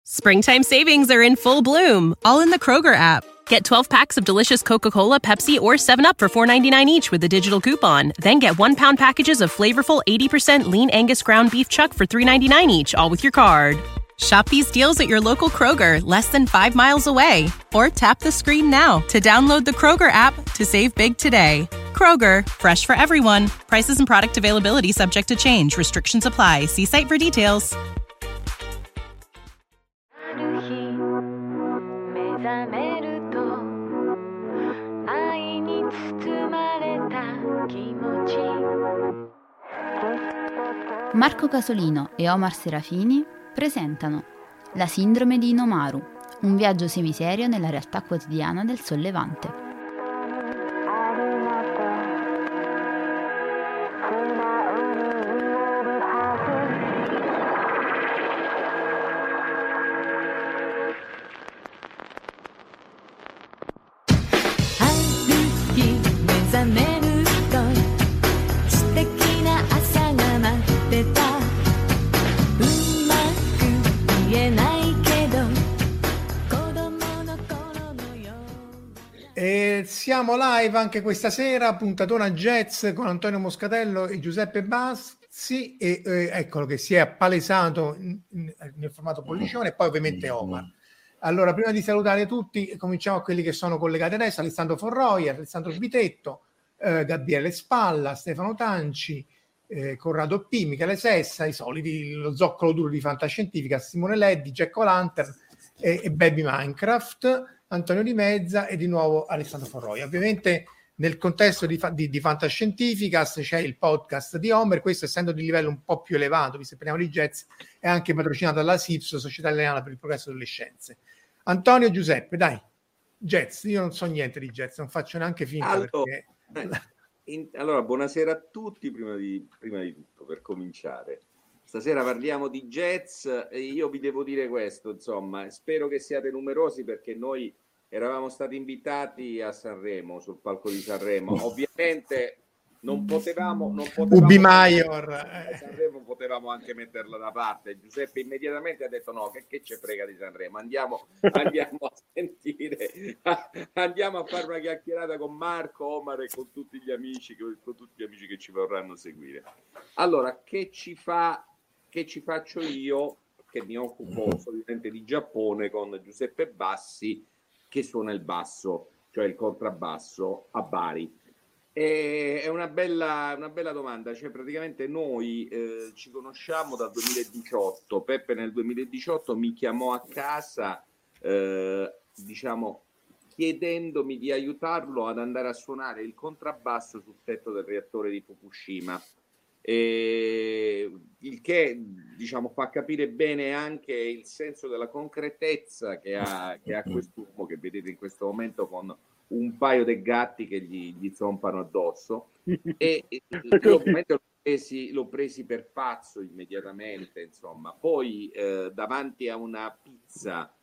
Springtime savings are in full bloom, all in the Kroger app. Get 12 packs of delicious Coca-Cola, Pepsi, or 7-Up for $4.99 each with a digital coupon. Then get 1-pound packages of flavorful 80% lean Angus ground beef chuck for $3.99 each, all with your card. Shop these deals at your local Kroger, less than 5 miles away. Or tap the screen now to download the Kroger app to save big today. Kroger, fresh for everyone. Prices and product availability subject to change. Restrictions apply. See site for details. Marco Casolino e Omar Serafini presentano La sindrome di Inomaru, un viaggio semiserio nella realtà quotidiana del sollevante. Siamo live anche questa sera, puntatona jazz con Antonio Moscatello e Giuseppe Bassi e eccolo che si è appalesato nel formato pollicione e poi ovviamente Omar. Allora, prima di salutare tutti, cominciamo a quelli che sono collegati adesso: Alessandro Forroi, Alessandro Bitetto, Gabriele Spalla, Stefano Tanci, Corrado P, Michele Sessa, i soliti, lo zoccolo duro di Fantascientifica, Simone Leddi, Jack O'Lantern e Baby Minecraft, Antonio Di Mezza e di nuovo Alessandro Forroi. Ovviamente nel contesto di Fantascientificas c'è il podcast di Homer, questo essendo di livello un po' più elevato, visto che parliamo di jazz, è anche patrocinato dalla SIPS, Società Italiana per il Progresso delle Scienze. Antonio, Giuseppe, dai, jazz, io non so niente di jazz, non faccio neanche finta perché... Allora, buonasera a tutti, prima di tutto, per cominciare. Stasera parliamo di jazz e io vi devo dire questo, insomma, spero che siate numerosi perché noi eravamo stati invitati a Sanremo, sul palco di Sanremo. Ovviamente non potevamo Ubi Maior. Sanremo potevamo anche metterla da parte. Giuseppe immediatamente ha detto no, che ce frega di Sanremo, andiamo a sentire, andiamo a fare una chiacchierata con Marco, Omar e con tutti gli amici che ci vorranno seguire. Allora, che ci faccio io, che mi occupo solitamente di Giappone, con Giuseppe Bassi, che suona il basso, cioè il contrabbasso a Bari. È una bella domanda, cioè praticamente noi ci conosciamo dal 2018. Peppe nel 2018 mi chiamò a casa, diciamo, chiedendomi di aiutarlo ad andare a suonare il contrabbasso sul tetto del reattore di Fukushima. Il che, diciamo, fa capire bene anche il senso della concretezza che ha quest'uomo che vedete in questo momento con un paio di gatti che gli zompano addosso e io ovviamente l'ho presi per pazzo immediatamente, insomma. Poi davanti a una pizza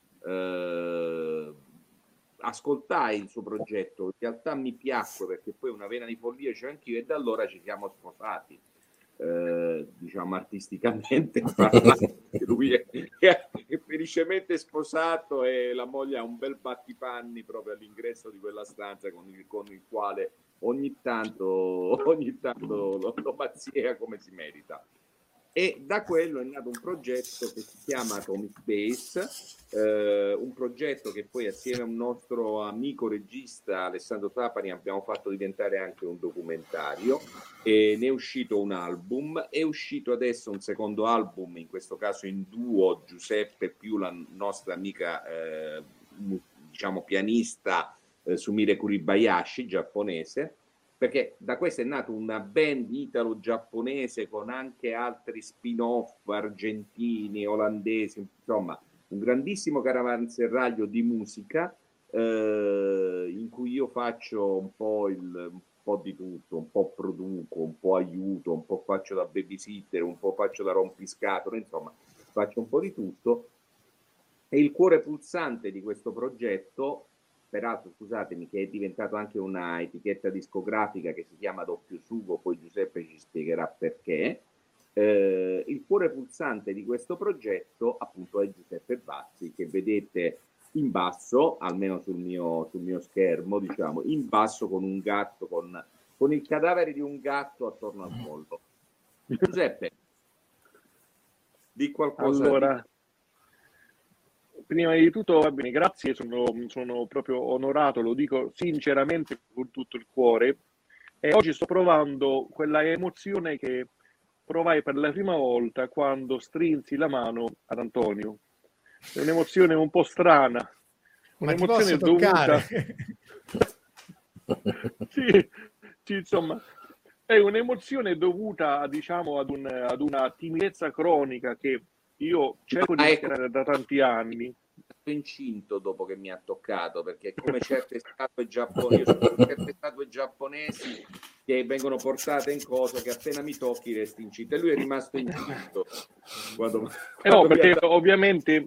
ascoltai il suo progetto, in realtà mi piacque perché poi una vena di follia c'è anch'io e da allora ci siamo sposati. Diciamo artisticamente parlando, lui è felicemente sposato e la moglie ha un bel battipanni proprio all'ingresso di quella stanza con il quale ogni tanto lo mazzia come si merita. E da quello è nato un progetto che si chiama Atomic Space, un progetto che poi assieme a un nostro amico regista Alessandro Trapani abbiamo fatto diventare anche un documentario e ne è uscito un album, è uscito adesso un secondo album, in questo caso in duo, Giuseppe più la nostra amica diciamo pianista Sumire Kuribayashi, giapponese, perché da questo è nato una band italo-giapponese con anche altri spin-off argentini, olandesi, insomma un grandissimo caravanserraglio di musica in cui io faccio un po' di tutto, un po' produco, un po' aiuto, un po' faccio da babysitter, un po' faccio da rompiscatole, insomma faccio un po' di tutto. E il cuore pulsante di questo progetto, peraltro scusatemi, che è diventato anche una etichetta discografica che si chiama Doppio Sugo, poi Giuseppe ci spiegherà perché. Il cuore pulsante di questo progetto appunto è Giuseppe Bassi, vedete in basso, almeno sul mio schermo, diciamo, in basso con un gatto, con il cadavere di un gatto attorno al collo. Giuseppe, di qualcosa. Allora, prima di tutto, va bene, grazie, sono proprio onorato, lo dico sinceramente con tutto il cuore, e oggi sto provando quella emozione che provai per la prima volta quando strinsi la mano ad Antonio. È un'emozione un po' strana, un'emozione dovuta. Sì, insomma, è un'emozione dovuta, diciamo, ad una timidezza cronica che io cerco di superare da tanti anni. Sono incinto dopo che mi ha toccato, perché come certe statue giapponesi che vengono portate in coso, che appena mi tocchi resti incinto, e lui è rimasto incinto quando perché ovviamente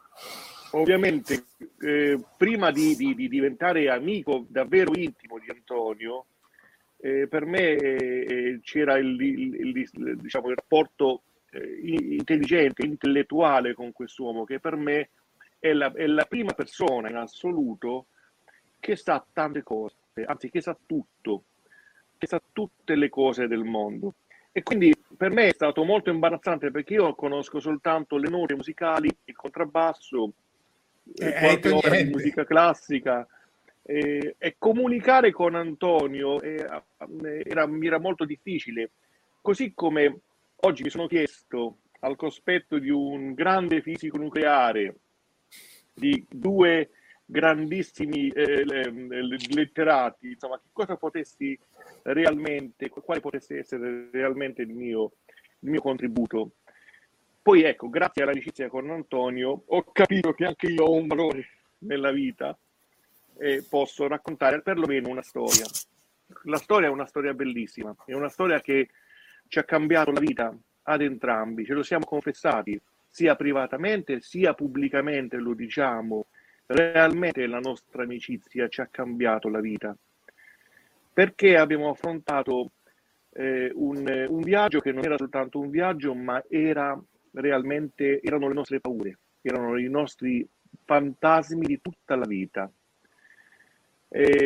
prima di diventare amico davvero intimo di Antonio, per me c'era diciamo, il rapporto intelligente, intellettuale con quest'uomo, che per me è la prima persona in assoluto che sa tante cose, anzi che sa tutto, che sa tutte le cose del mondo. E quindi per me è stato molto imbarazzante, perché io conosco soltanto le note musicali, il contrabbasso, qualche opera di musica classica, e comunicare con Antonio mi era molto difficile. Così come oggi mi sono chiesto, al cospetto di un grande fisico nucleare, di due grandissimi letterati, insomma, che cosa potessi realmente, quale potesse essere realmente il mio contributo. Poi ecco, grazie all'amicizia con Antonio ho capito che anche io ho un valore nella vita e posso raccontare perlomeno una storia. La storia è una storia bellissima, è una storia che ci ha cambiato la vita ad entrambi, ce lo siamo confessati, sia privatamente sia pubblicamente lo diciamo. Realmente la nostra amicizia ci ha cambiato la vita, perché abbiamo affrontato un viaggio che non era soltanto un viaggio, ma erano le nostre paure, erano i nostri fantasmi di tutta la vita. È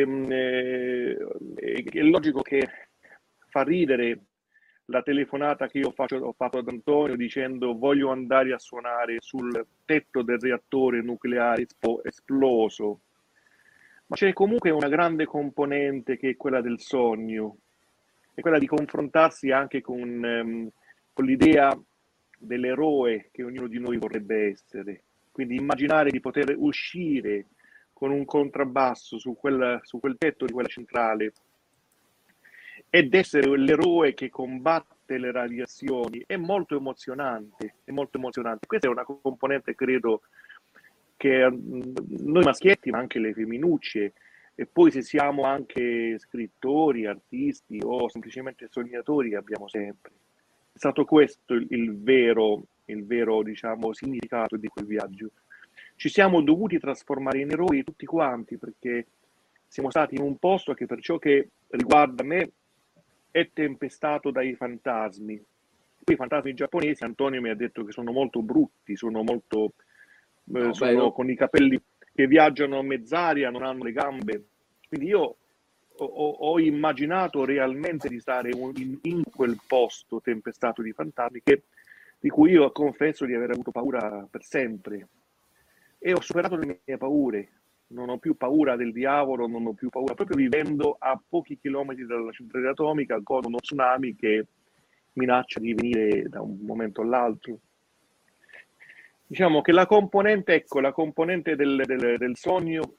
logico che fa ridere la telefonata che io ho fatto ad Antonio dicendo: voglio andare a suonare sul tetto del reattore nucleare esploso. Ma c'è comunque una grande componente che è quella del sogno, è quella di confrontarsi anche con l'idea dell'eroe che ognuno di noi vorrebbe essere. Quindi immaginare di poter uscire con un contrabbasso su quel tetto di quella centrale ed essere l'eroe che combatte le radiazioni è molto emozionante, è molto emozionante. Questa è una componente, credo, che noi maschietti, ma anche le femminucce, e poi se siamo anche scrittori, artisti o semplicemente sognatori, abbiamo sempre. È stato questo il vero, diciamo, significato di quel viaggio. Ci siamo dovuti trasformare in eroi tutti quanti, perché siamo stati in un posto che, per ciò che riguarda me, è tempestato dai fantasmi. Quei fantasmi giapponesi, Antonio mi ha detto che sono molto brutti, sono molto con i capelli che viaggiano a mezz'aria, non hanno le gambe. Quindi io ho immaginato realmente di stare in quel posto tempestato di fantasmi, di cui io confesso di aver avuto paura per sempre. E ho superato le mie paure. Non ho più paura del diavolo, non ho più paura, proprio vivendo a pochi chilometri dalla centrale atomica con uno tsunami che minaccia di venire da un momento all'altro. Diciamo che la componente del sogno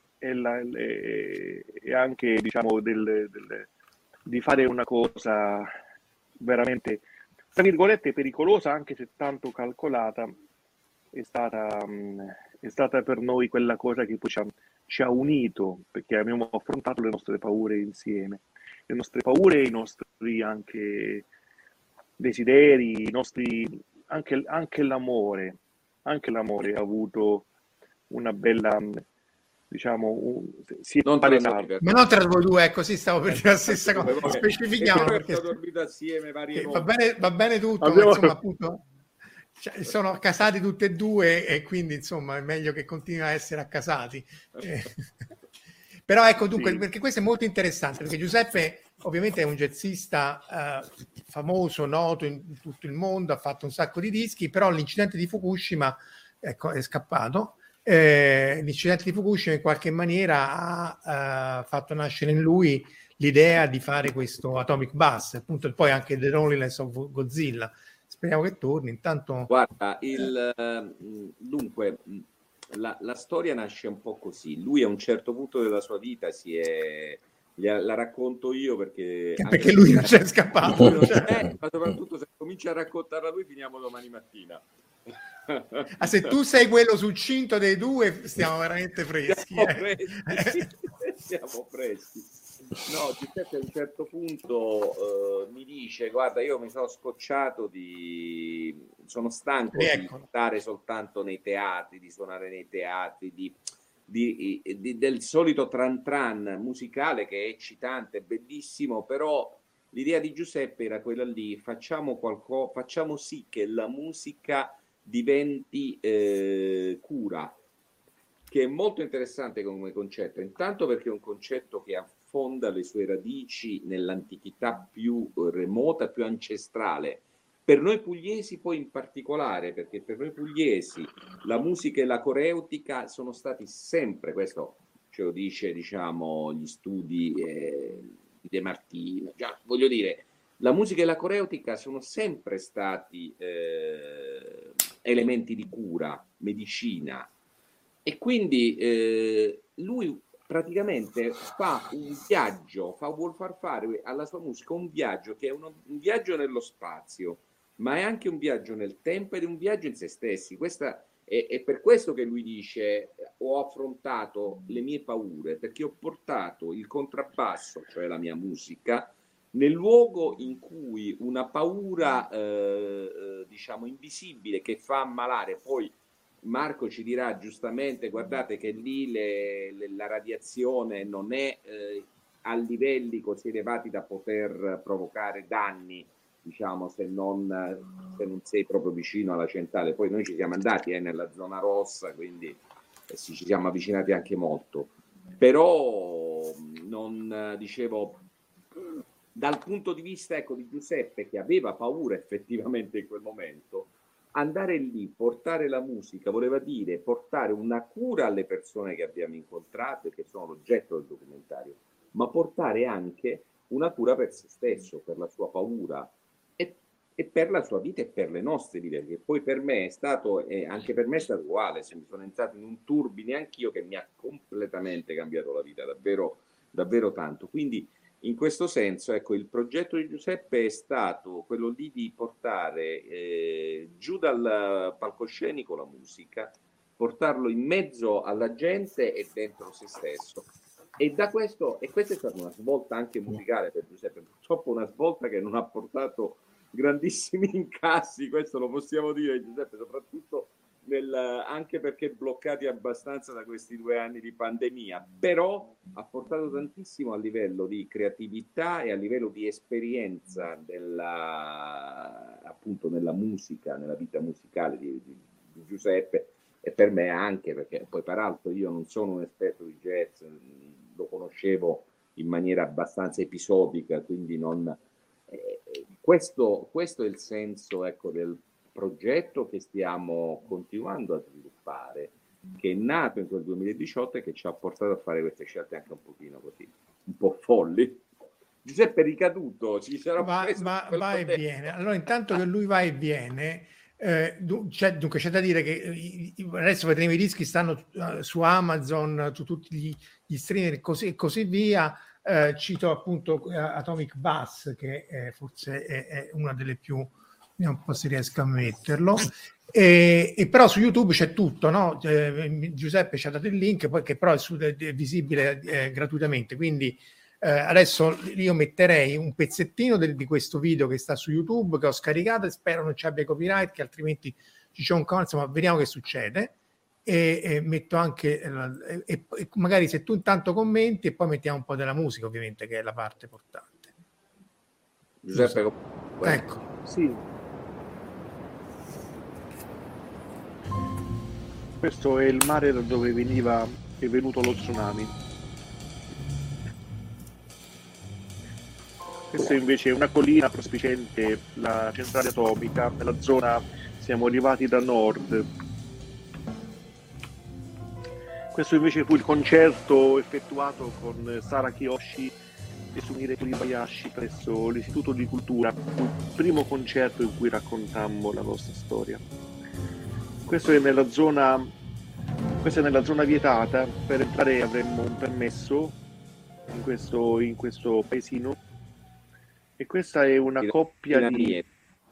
e anche, diciamo, di fare una cosa veramente, tra virgolette, pericolosa, anche se tanto calcolata, è stata per noi quella cosa che poi ci ha unito, perché abbiamo affrontato le nostre paure insieme, le nostre paure, i nostri anche desideri, i nostri anche l'amore ha avuto una bella, diciamo, ma non tra voi due, ecco, sì, stavo per dire la stessa cosa, specifichiamo, perché dormito assieme varie va bene tutto, ma insomma, appunto Cioè, sono accasati tutti e due e quindi insomma è meglio che continui a essere accasati. Però ecco, dunque, perché questo è molto interessante, perché Giuseppe ovviamente è un jazzista famoso, noto in tutto il mondo, ha fatto un sacco di dischi, però l'incidente di Fukushima, ecco, è scappato. L'incidente di Fukushima in qualche maniera ha fatto nascere in lui l'idea di fare questo Atomic Bass, appunto, poi anche The Loneliness of Godzilla. Speriamo che torni. Intanto, guarda, dunque, la storia nasce un po' così. Lui a un certo punto della sua vita la racconto io perché lui non c'è scappato. Ma soprattutto se comincia a raccontarla lui finiamo domani mattina. Se tu sei quello succinto dei due, stiamo veramente freschi. Siamo freschi. No, Giuseppe a un certo punto mi dice: guarda, io mi sono scocciato sono stanco di stare soltanto nei teatri, di suonare nei teatri, del solito tran tran musicale che è eccitante, bellissimo, però l'idea di Giuseppe era quella lì: facciamo sì che la musica diventi cura, che è molto interessante come concetto, intanto perché è un concetto che affonda le sue radici nell'antichità più remota, più ancestrale. Per noi pugliesi poi in particolare, perché per noi pugliesi la musica e la coreutica sono stati sempre, questo ce lo dice, diciamo, gli studi di De Martino, voglio dire, la musica e la coreutica sono sempre stati elementi di cura, medicina, e quindi lui praticamente fa un viaggio, vuol far fare alla sua musica un viaggio che è un viaggio nello spazio, ma è anche un viaggio nel tempo ed è un viaggio in se stessi. Questa è per questo che lui dice: ho affrontato le mie paure, perché ho portato il contrabbasso, cioè la mia musica, nel luogo in cui una paura diciamo invisibile che fa ammalare. Poi Marco ci dirà giustamente: guardate che lì la radiazione non è a livelli così elevati da poter provocare danni, diciamo, se non sei proprio vicino alla centrale. Poi noi ci siamo andati nella zona rossa, quindi ci siamo avvicinati anche molto, però non dicevo, dal punto di vista, ecco, di Giuseppe, che aveva paura effettivamente in quel momento, andare lì, portare la musica, voleva dire portare una cura alle persone che abbiamo incontrato e che sono l'oggetto del documentario, ma portare anche una cura per se stesso, per la sua paura e per la sua vita e per le nostre vite, che poi per me è stato, e anche per me è stato uguale. Se mi sono entrato in un turbine anch'io che mi ha completamente cambiato la vita, davvero, davvero tanto. Quindi in questo senso, ecco, il progetto di Giuseppe è stato quello lì di portare giù dal palcoscenico la musica, portarlo in mezzo alla gente e dentro se stesso. E questa è stata una svolta anche musicale per Giuseppe, purtroppo una svolta che non ha portato grandissimi incassi, questo lo possiamo dire, Giuseppe, soprattutto anche perché bloccati abbastanza da questi 2 anni di pandemia, però ha portato tantissimo a livello di creatività e a livello di esperienza appunto nella musica, nella vita musicale di Giuseppe, e per me anche, perché poi peraltro io non sono un esperto di jazz, lo conoscevo in maniera abbastanza episodica, quindi non... Questo è il senso, ecco, del progetto che stiamo continuando a sviluppare, che è nato in quel 2018 e che ci ha portato a fare queste scelte anche un pochino così, un po' folli. Giuseppe è ricaduto, ci sarà va e viene. Allora, intanto che lui va e viene, dunque c'è da dire che adesso vedremo, i dischi stanno su Amazon, su tutti gli streamer e così via. Cito appunto Atomic Bass, che forse è una delle più, non so se riesco a metterlo, e però su YouTube c'è tutto, no? Giuseppe ci ha dato il link, poi, che però è visibile gratuitamente, quindi adesso io metterei un pezzettino di questo video che sta su YouTube, che ho scaricato, e spero non ci abbia copyright, che altrimenti ci c'è un canale, insomma vediamo che succede. E metto anche e magari se tu intanto commenti, e poi mettiamo un po' della musica, ovviamente, che è la parte portante. Giuseppe, ecco, sì. Questo è il mare da dove è venuto lo tsunami. Questo invece è una collina prospiciente la centrale atomica. Nella zona siamo arrivati da nord. Questo invece fu il concerto effettuato con Sara Kiyoshi e Sumire Kuribayashi presso l'Istituto di Cultura. Fu il primo concerto in cui raccontammo la nostra storia. Questa è nella zona vietata. Per entrare avremmo un permesso in questo paesino. E questa è una coppia di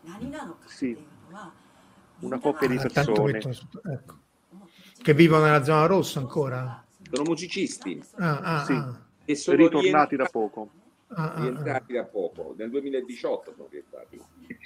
persone ecco, che vivono nella zona rossa ancora. Sono musicisti che sono ritornati da poco. Rientrati da poco, nel 2018 sono rientrati.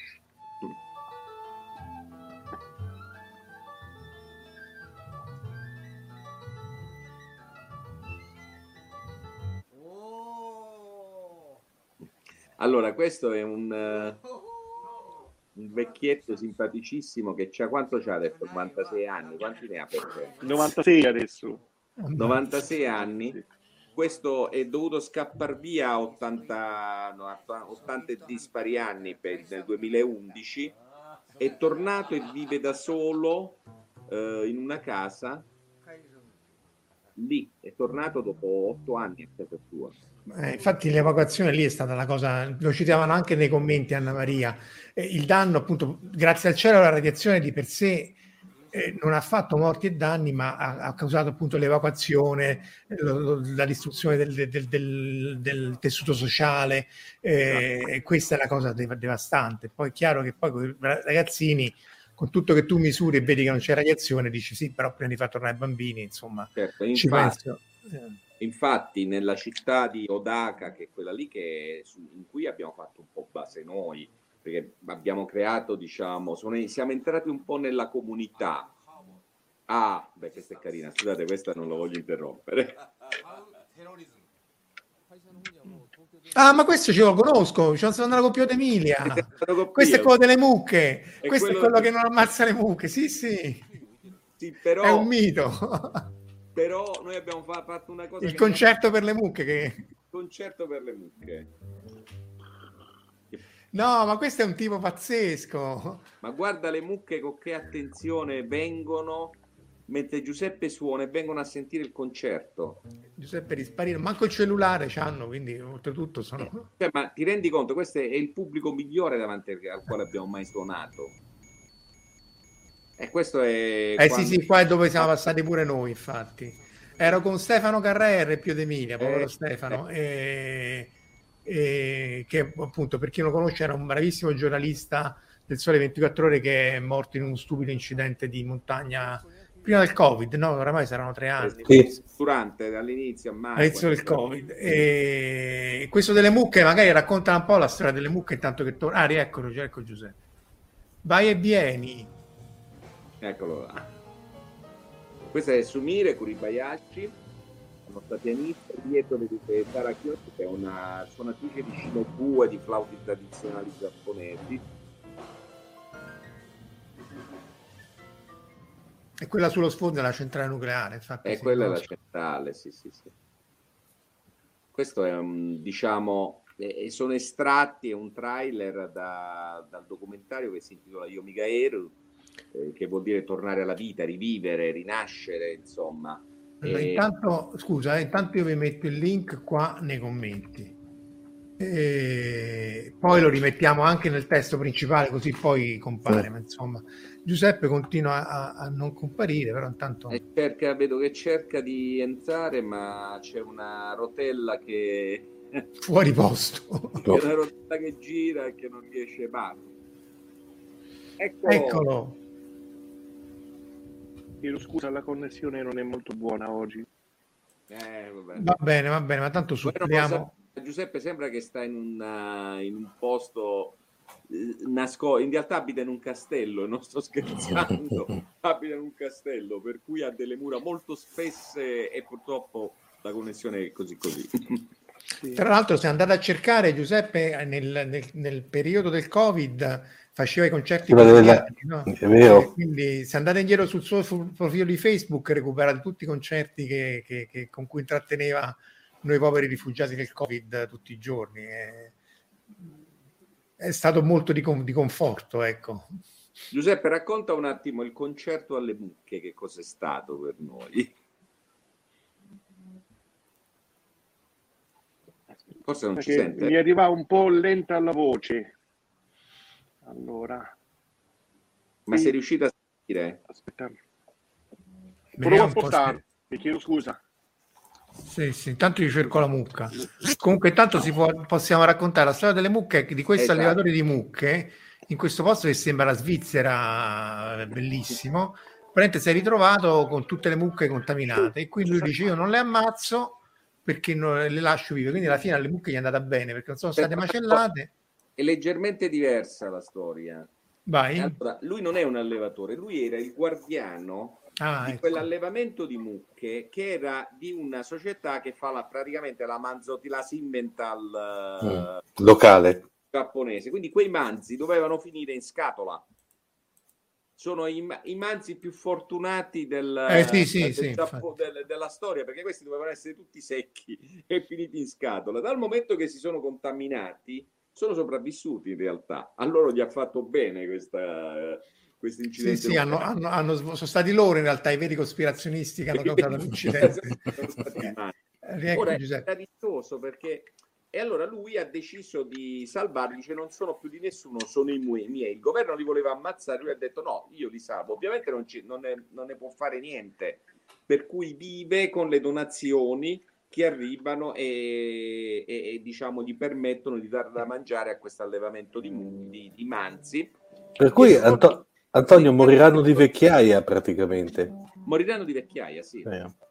Allora, questo è un vecchietto simpaticissimo che c'ha, quanto c'ha adesso? 96 anni, quanti ne ha per te? 96 adesso. 96 anni. Questo è dovuto scappare via a 80 e dispari anni nel 2011, è tornato e vive da solo in una casa lì, è tornato dopo 8 anni a casa sua. Infatti l'evacuazione lì è stata la cosa, lo citavano anche nei commenti Anna Maria, il danno appunto, grazie al cielo la radiazione di per sé non ha fatto morti e danni, ma ha causato appunto l'evacuazione, la distruzione del tessuto sociale, e questa è la cosa devastante. Poi è chiaro che poi con i ragazzini, con tutto che tu misuri e vedi che non c'è radiazione, dici sì, però prima di far tornare i bambini, insomma, certo, ci penso. Infatti nella città di Odaka, che è quella lì in cui abbiamo fatto un po' base noi, perché abbiamo creato, diciamo, siamo entrati un po' nella comunità. Questa è carina, scusate, questa non lo voglio interrompere. Ma questo ce lo conosco, ci sono andato con Pio D'Emilia. Questo è quello delle mucche, questo è quello che non ammazza le mucche, sì, però, è un mito. Però noi abbiamo fatto una cosa, il concerto per le mucche concerto per le mucche. No, ma questo è un tipo pazzesco. Ma guarda le mucche con che attenzione vengono mentre Giuseppe suona e vengono a sentire il concerto. Giuseppe risparire, manco il cellulare c'hanno, quindi oltretutto sono... ma ti rendi conto, questo è il pubblico migliore davanti al quale abbiamo mai suonato. E questo è... sì, qua è dove siamo passati pure noi, infatti. Ero con Stefano Carrere e Pio D'Emilia, povero Stefano, che appunto, per chi non lo conosce, era un bravissimo giornalista del Sole 24 Ore che è morto in uno stupido incidente di montagna prima del Covid, no? Oramai saranno 3 anni. Durante, all'inizio del Covid. E questo delle mucche, magari racconta un po' la storia delle mucche intanto che torna. Rieccolo, ecco Giuseppe. Vai e vieni. Eccolo là. Questa è Sumire Kuribayashi, la nostra pianista. Dietro vedete Sara Kiyoshi, che è una suonatrice di shinobu e di flauti tradizionali giapponesi. E quella sullo sfondo è la centrale nucleare, infatti. Quella è la centrale, sì. Questo è diciamo, sono estratti, è un trailer dal documentario che si intitola Yomigaeru, che vuol dire tornare alla vita, rivivere, rinascere, insomma. Intanto io vi metto il link qua nei commenti. Poi lo rimettiamo anche nel testo principale, così poi compare, ma insomma Giuseppe continua a non comparire, però intanto vedo che cerca di entrare, ma c'è una rotella che fuori posto, c'è una rotella che gira e che non riesce mai. Eccolo. Chiedo scusa, la connessione non è molto buona oggi. Va bene, ma tanto suppliamo. Giuseppe sembra che sta in un posto nascosto, in realtà abita in un castello, non sto scherzando, abita in un castello, per cui ha delle mura molto spesse e purtroppo la connessione è così. Tra l'altro, se andate a cercare Giuseppe nel periodo del Covid, faceva i concerti Quella della- quotidiani, no? è vero. Quindi se andate indietro sul profilo di Facebook recuperate tutti i concerti con cui intratteneva noi poveri rifugiati del Covid tutti i giorni. È stato molto di conforto, ecco. Giuseppe, racconta un attimo il concerto alle mucche, che cos'è stato per noi. Forse non ci Perché sente. mi arriva un po' lenta la voce. Allora, Ma sei riuscito a sentire? aspetta. Vediamo Provo a un po' spostare, mi chiedo scusa. Sì, intanto io cerco la mucca. Comunque intanto possiamo raccontare la storia delle mucche, di questo Esatto. allevatore di mucche in questo posto che sembra la Svizzera, bellissimo. Praticamente si è ritrovato con tutte le mucche contaminate e quindi lui dice io non le ammazzo perché le lascio vive, quindi alla fine alle mucche gli è andata bene perché non sono state macellate. È leggermente diversa la storia. Vai. Allora, lui non è un allevatore, lui era il guardiano di Ecco. quell'allevamento di mucche che era di una società che fa praticamente la Simmental locale. giapponese. Quindi quei manzi dovevano finire in scatola. Sono i manzi più fortunati della storia, perché questi dovevano essere tutti secchi e finiti in scatola. Dal momento che si sono contaminati, sono sopravvissuti in realtà. A loro gli ha fatto bene questo incidente. Sì, sono stati loro in realtà i veri cospirazionisti che hanno causato l'incidente. Ora è rischioso perché... E allora lui ha deciso di salvarli, dice non sono più di nessuno, sono i miei. Il governo li voleva ammazzare, lui ha detto no, io li salvo. Ovviamente non ne può fare niente, per cui vive con le donazioni che arrivano e diciamo gli permettono di dare da mangiare a questo allevamento di manzi. Per cui Antonio moriranno di vecchiaia praticamente. Moriranno di vecchiaia, sì.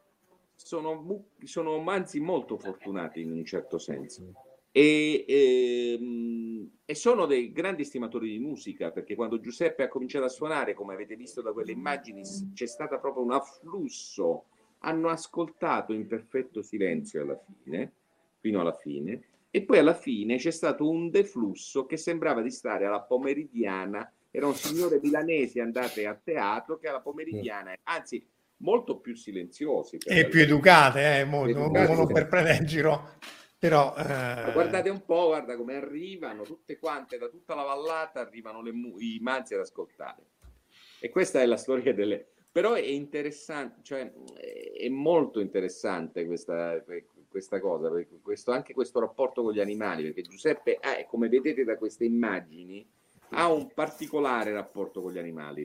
Sono manzi molto fortunati in un certo senso e sono dei grandi stimatori di musica, perché quando Giuseppe ha cominciato a suonare, come avete visto da quelle immagini, c'è stato proprio un afflusso, hanno ascoltato in perfetto silenzio fino alla fine, e poi alla fine c'è stato un deflusso che sembrava di stare alla Pomeridiana. Era un signore milanese andate a teatro che alla Pomeridiana, anzi molto più silenziosi e più educate, non per prendere in giro, però guardate un po', guarda come arrivano tutte quante, da tutta la vallata arrivano i manzi ad ascoltare, e questa è la storia però è interessante, cioè è molto interessante questa cosa, anche questo rapporto con gli animali, perché Giuseppe come vedete da queste immagini ha un particolare rapporto con gli animali.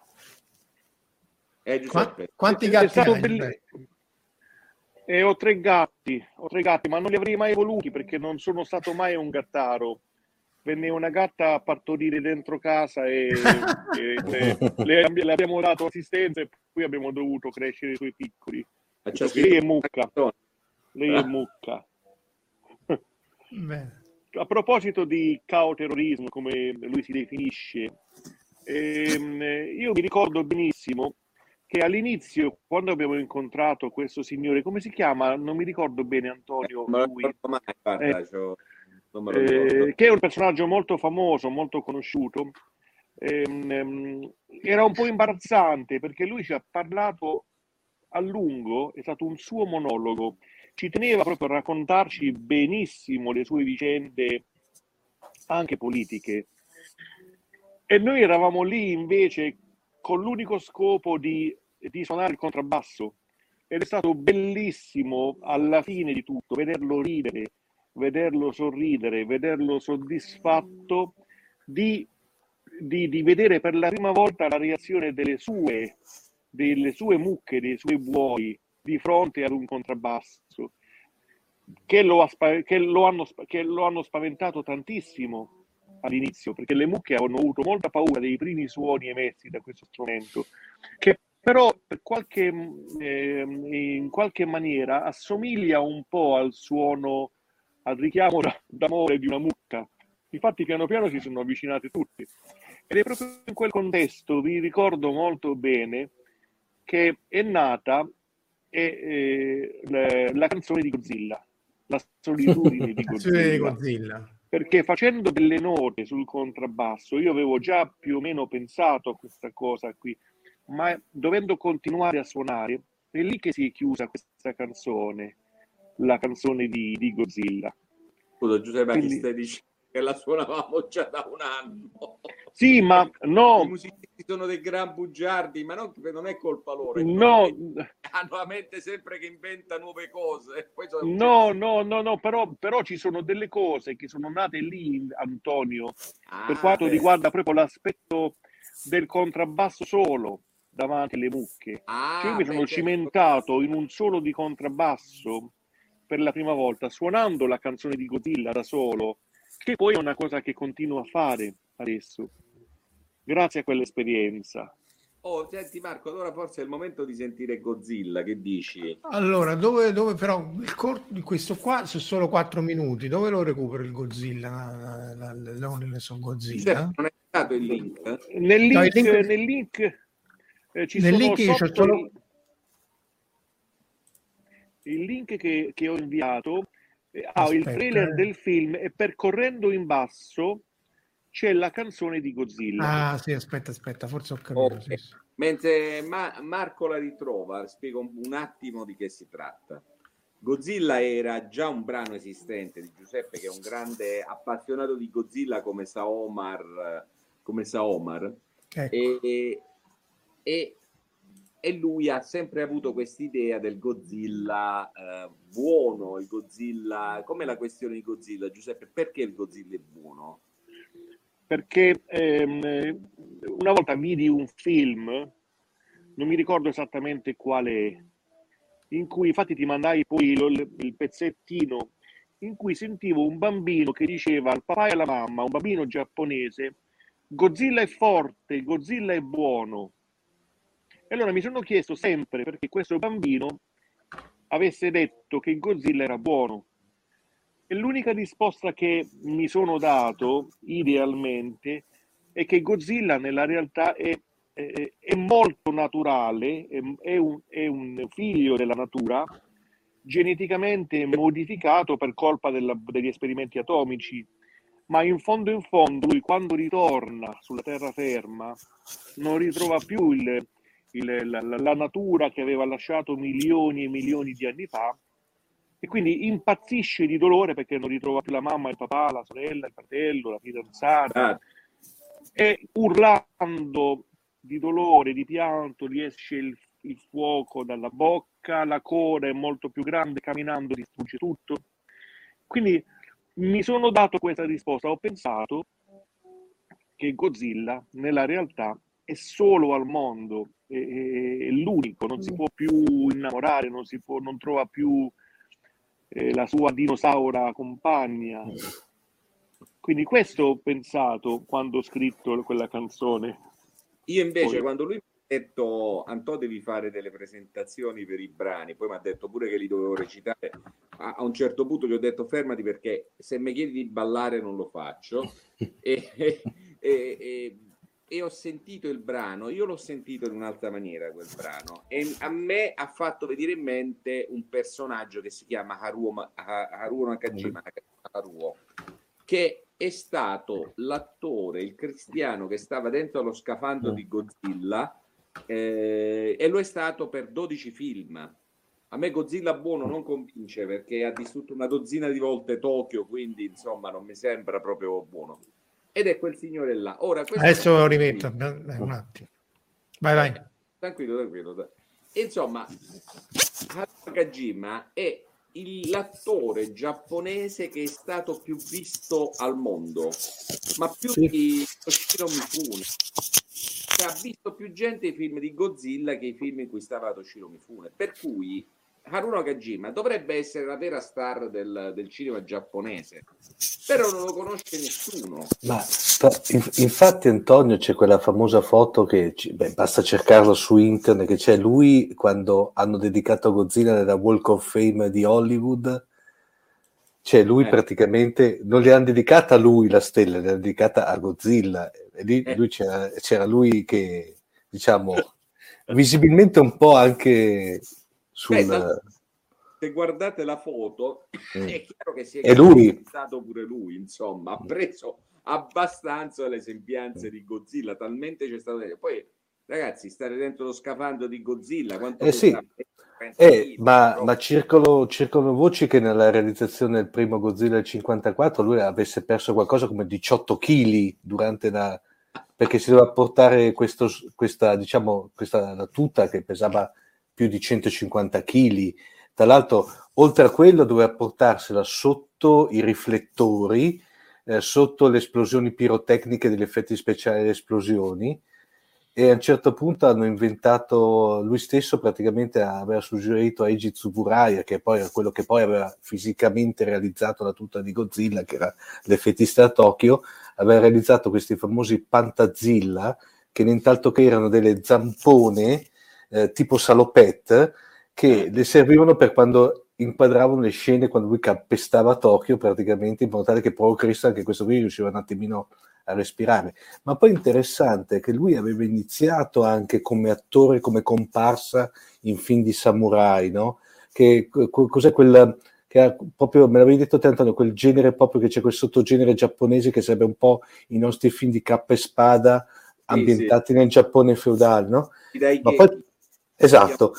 Quanti gatti hai? Ho tre gatti, ma non li avrei mai voluti perché non sono stato mai un gattaro. Venne una gatta a partorire dentro casa e le abbiamo dato assistenza e poi abbiamo dovuto crescere i suoi piccoli. Lei è mucca. A proposito di caoterrorismo, come lui si definisce, io mi ricordo benissimo che all'inizio, quando abbiamo incontrato questo signore, come si chiama? Non mi ricordo bene, Antonio. Che è un personaggio molto famoso, molto conosciuto. Era un po' imbarazzante perché lui ci ha parlato a lungo, è stato un suo monologo. Ci teneva proprio a raccontarci benissimo le sue vicende, anche politiche. E noi eravamo lì invece con l'unico scopo di suonare il contrabbasso, ed è stato bellissimo alla fine di tutto vederlo ridere, vederlo sorridere, vederlo soddisfatto di vedere per la prima volta la reazione delle sue mucche, dei suoi buoi di fronte ad un contrabbasso che lo hanno spaventato tantissimo all'inizio, perché le mucche hanno avuto molta paura dei primi suoni emessi da questo strumento, che però in qualche maniera assomiglia un po' al suono, al richiamo d'amore di una mucca. Infatti piano piano si sono avvicinate tutte, ed è proprio in quel contesto, vi ricordo molto bene, che è nata la canzone di Godzilla, La solitudine di Godzilla. perché facendo delle note sul contrabbasso io avevo già più o meno pensato a questa cosa qui, ma dovendo continuare a suonare è lì che si è chiusa questa canzone, la canzone di Godzilla. Scusa Giuseppe, ma chi Quindi- stai dicendo che la suonavamo già da un anno? Sì, ma I no, musicisti sono dei gran bugiardi, ma non è colpa loro, è no, che hanno la mente sempre che inventa nuove cose. Poi sono no, però ci sono delle cose che sono nate lì, Antonio, per quanto beh. riguarda proprio l'aspetto del contrabbasso solo davanti alle mucche. Cioè io mi sono Certo. cimentato in un solo di contrabbasso per la prima volta, suonando la canzone di Godzilla da solo, che poi è una cosa che continuo a fare adesso, grazie a quell'esperienza. Oh, senti Marco, allora forse è il momento di sentire Godzilla, che dici? Allora, dove però questo qua sono solo 4 minuti, dove lo recupero il Godzilla? L'Only su Godzilla? Non è stato il link? Nel No, link, il link- nel link ci Nel sono link io c'ho sotto solo... il link che ho inviato ha il Aspetta, trailer del film e percorrendo in basso c'è la canzone di Godzilla. Ah, sì, aspetta, forse ho capito. Ok. Sì, sì. Mentre Marco la ritrova, spiego un attimo di che si tratta. Godzilla era già un brano esistente di Giuseppe, che è un grande appassionato di Godzilla come Saomar, Ecco. e lui ha sempre avuto quest'idea del Godzilla buono, il Godzilla, come la questione di Godzilla, Giuseppe, perché il Godzilla è buono? Perché una volta vidi un film, non mi ricordo esattamente quale, in cui infatti ti mandai poi il pezzettino, in cui sentivo un bambino che diceva al papà e alla mamma, un bambino giapponese, Godzilla è forte, Godzilla è buono. E allora mi sono chiesto sempre perché questo bambino avesse detto che Godzilla era buono. E l'unica risposta che mi sono dato, idealmente, è che Godzilla nella realtà è molto naturale, è un figlio della natura, geneticamente modificato per colpa degli esperimenti atomici, ma in fondo lui quando ritorna sulla terraferma non ritrova più la natura che aveva lasciato milioni e milioni di anni fa, e quindi impazzisce di dolore perché non ritrova più la mamma, il papà, la sorella, il fratello, la fidanzata, e urlando di dolore, di pianto, gli esce il fuoco dalla bocca, la coda è molto più grande, camminando distrugge tutto. Quindi mi sono dato questa risposta, ho pensato che Godzilla nella realtà è solo al mondo, è l'unico, non si può più innamorare, non trova più la sua dinosaura compagna. Quindi questo ho pensato quando ho scritto quella canzone. Io invece quando lui mi ha detto Antò devi fare delle presentazioni per i brani, poi mi ha detto pure che li dovevo recitare, a un certo punto gli ho detto fermati perché se mi chiedi di ballare non lo faccio e ho sentito il brano, io l'ho sentito in un'altra maniera quel brano e a me ha fatto venire in mente un personaggio che si chiama Haruo Nakajima, che è stato l'attore, il cristiano che stava dentro allo scafandro di Godzilla e lo è stato per 12 film. A me Godzilla buono non convince perché ha distrutto una dozzina di volte Tokyo, quindi insomma non mi sembra proprio buono. Ed è quel signore là. Ora, Adesso lo rimetto un attimo. Vai. Tranquillo. Insomma, Nakajima è l'attore giapponese che è stato più visto al mondo, ma più di Toshiro Mifune. Cioè, ha visto più gente i film di Godzilla che i film in cui stava Toshiro Mifune. Per cui Haruo Nakajima dovrebbe essere la vera star del cinema giapponese, però non lo conosce nessuno. Ma infatti, Antonio, c'è quella famosa foto che basta cercarla su internet, che c'è lui quando hanno dedicato a Godzilla nella Walk of Fame di Hollywood. Cioè lui praticamente non le hanno dedicata a lui la stella, le hanno dedicata a Godzilla, e lì lui c'era lui che, diciamo, visibilmente un po' anche sul... se guardate la foto è chiaro che si è caratterizzato pure lui, insomma, ha preso abbastanza le sembianze di Godzilla, talmente c'è stato. Poi ragazzi, stare dentro lo scafandro di Godzilla, quanto sì. Ma circolano voci che nella realizzazione del primo Godzilla del 54 lui avesse perso qualcosa come 18 kg durante perché si doveva portare questa la tuta che pesava più di 150 kg. Tra l'altro, oltre a quello, doveva portarsela sotto i riflettori, sotto le esplosioni pirotecniche degli effetti speciali delle esplosioni. E a un certo punto hanno inventato, lui stesso praticamente aveva suggerito a Eiji Tsuburaya, che poi era quello che poi aveva fisicamente realizzato la tuta di Godzilla, che era l'effettista a Tokyo, aveva realizzato questi famosi Pantazilla, che nient'altro che erano delle zampone tipo salopette, che le servivano per quando inquadravano le scene, quando lui calpestava Tokyo praticamente, in modo tale che Pro Cristo anche questo qui riusciva un attimino a respirare. Ma poi interessante che lui aveva iniziato anche come attore, come comparsa in film di samurai, no? Che cos'è quel che ha proprio, me l'avevi detto tanto, quel genere proprio, che c'è quel sottogenere giapponese che sarebbe un po' i nostri film di cappa e spada ambientati nel Giappone feudale, no? Ma poi, esatto.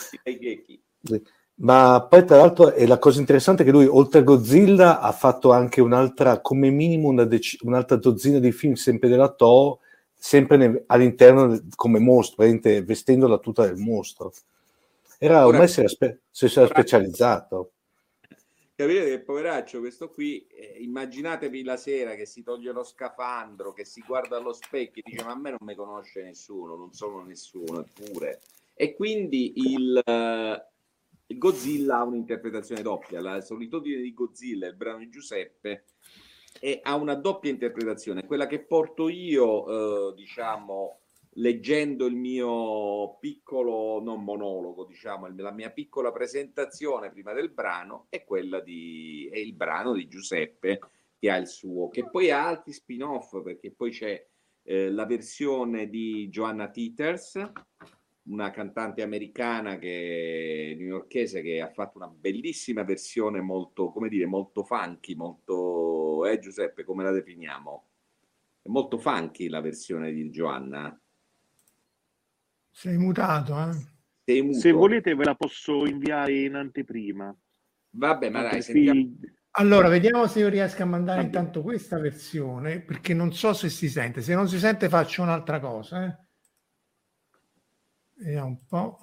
Ma poi tra l'altro è la cosa interessante che lui oltre a Godzilla ha fatto anche un'altra, come minimo un'altra dozzina di film sempre della Toho, sempre all'interno come mostro, vestendo la tuta del mostro. Ormai si era specializzato. Capite che poveraccio questo qui, immaginatevi la sera che si toglie lo scafandro, che si guarda allo specchio e dice: ma a me non mi conosce nessuno, non sono nessuno, eppure. E quindi il Godzilla ha un'interpretazione doppia. La solitudine di Godzilla, il brano di Giuseppe, ha una doppia interpretazione. Quella che porto io, diciamo, leggendo il mio piccolo, non monologo, diciamo, la mia piccola presentazione prima del brano, è il brano di Giuseppe, che ha il suo, che poi ha altri spin-off, perché poi c'è la versione di Joanna Teeters, una cantante americana newyorkese, che ha fatto una bellissima versione molto, come dire, molto funky, molto, Giuseppe, come la definiamo? È molto funky la versione di Joanna. Sei mutato, Se volete ve la posso inviare in anteprima. Vabbè, ma dai, allora vediamo se io riesco a mandare intanto questa versione, perché non so se si sente. Se non si sente faccio un'altra cosa. Vediamo un po'.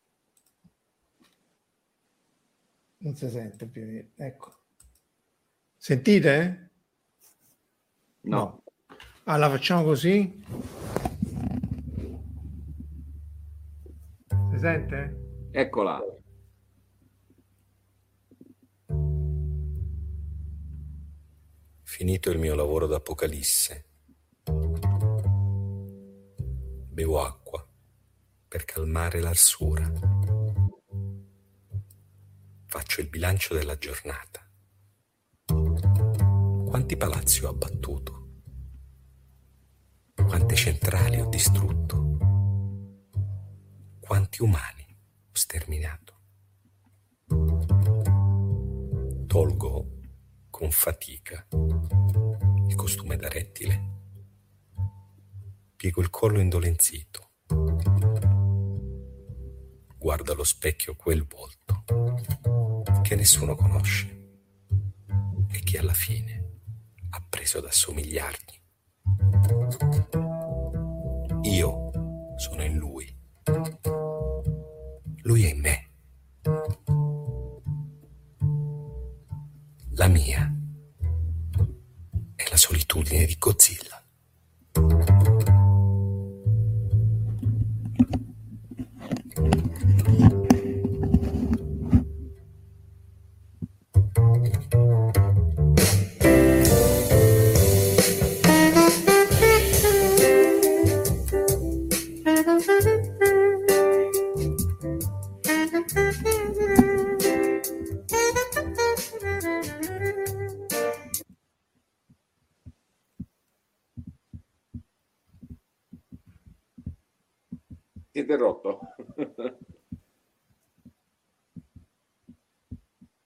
Non si sente più. Ecco. Sentite? No. Allora facciamo così. Si sente? Eccola. Finito il mio lavoro d'apocalisse, bevo acqua per calmare l'arsura. Faccio il bilancio della giornata. Quanti palazzi ho abbattuto? Quante centrali ho distrutto? Quanti umani ho sterminato? Tolgo con fatica il costume da rettile. Piego il collo indolenzito. Guardo allo specchio quel volto che nessuno conosce e che alla fine ha preso ad assomigliargli. Io sono in lui. Lui è in me. La mia è la solitudine di Godzilla. Siete rotto?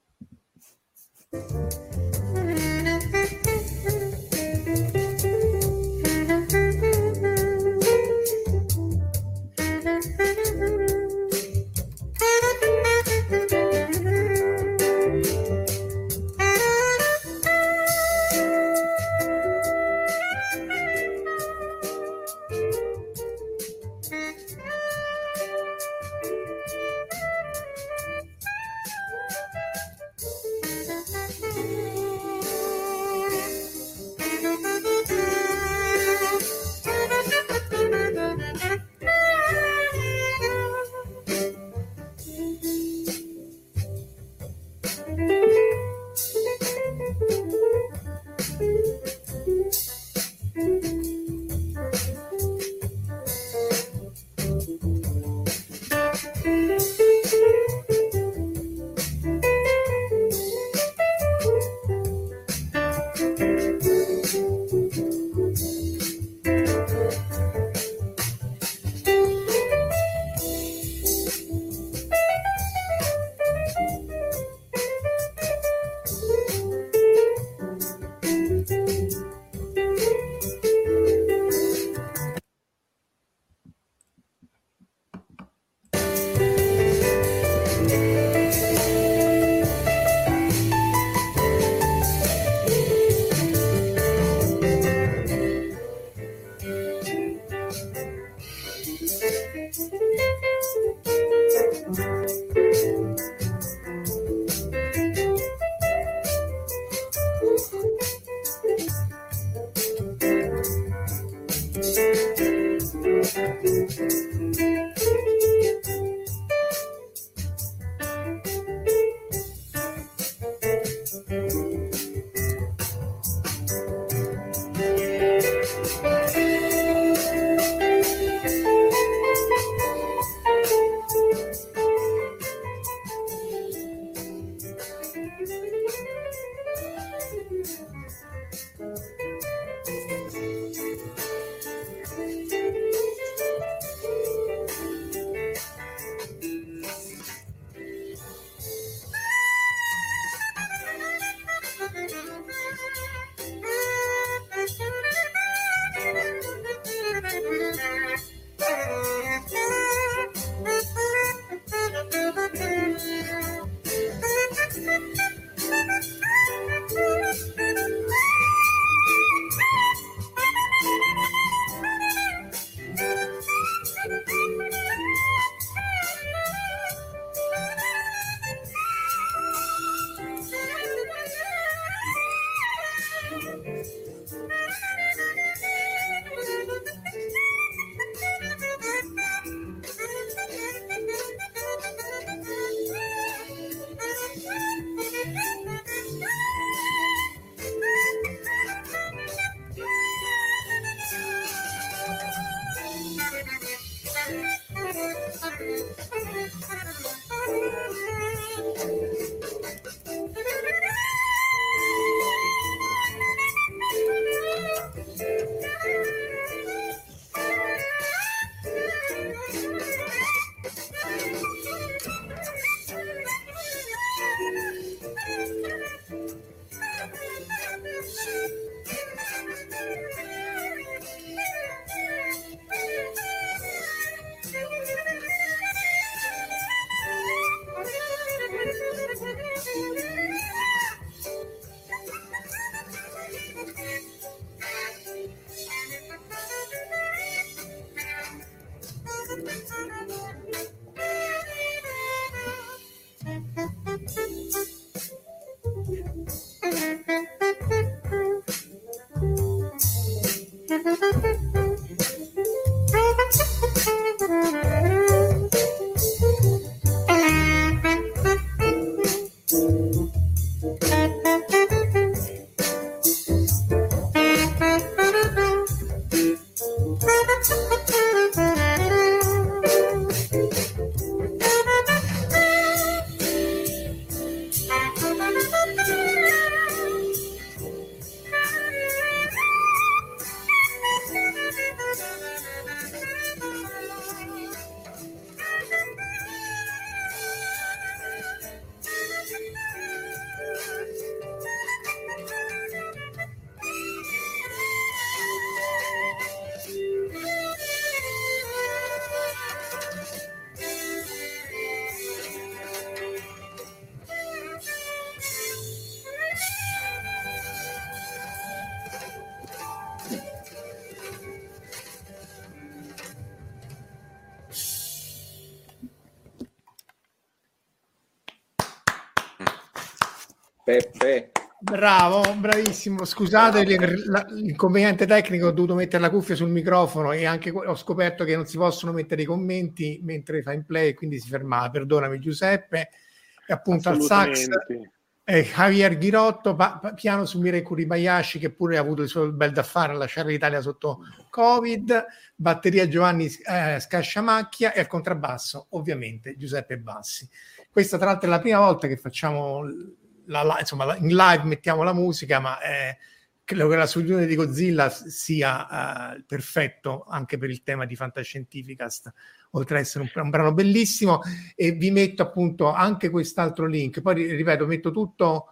Peppe. Bravo, bravissimo. Scusate l'inconveniente tecnico, ho dovuto mettere la cuffia sul microfono e anche ho scoperto che non si possono mettere i commenti mentre fa in play, quindi si fermava. Perdonami Giuseppe. E appunto al sax Javier Ghirotto, piano su Mirei Kuribayashi, che pure ha avuto il suo bel da fare a lasciare l'Italia sotto Covid, batteria Giovanni Scasciamacchia e al contrabbasso ovviamente Giuseppe Bassi. Questa tra l'altro è la prima volta che facciamo insomma in live mettiamo la musica, ma credo che la solitudine di Godzilla sia perfetto anche per il tema di Fantascientificast, oltre ad essere un brano bellissimo. E vi metto appunto anche quest'altro link, poi ripeto, metto tutto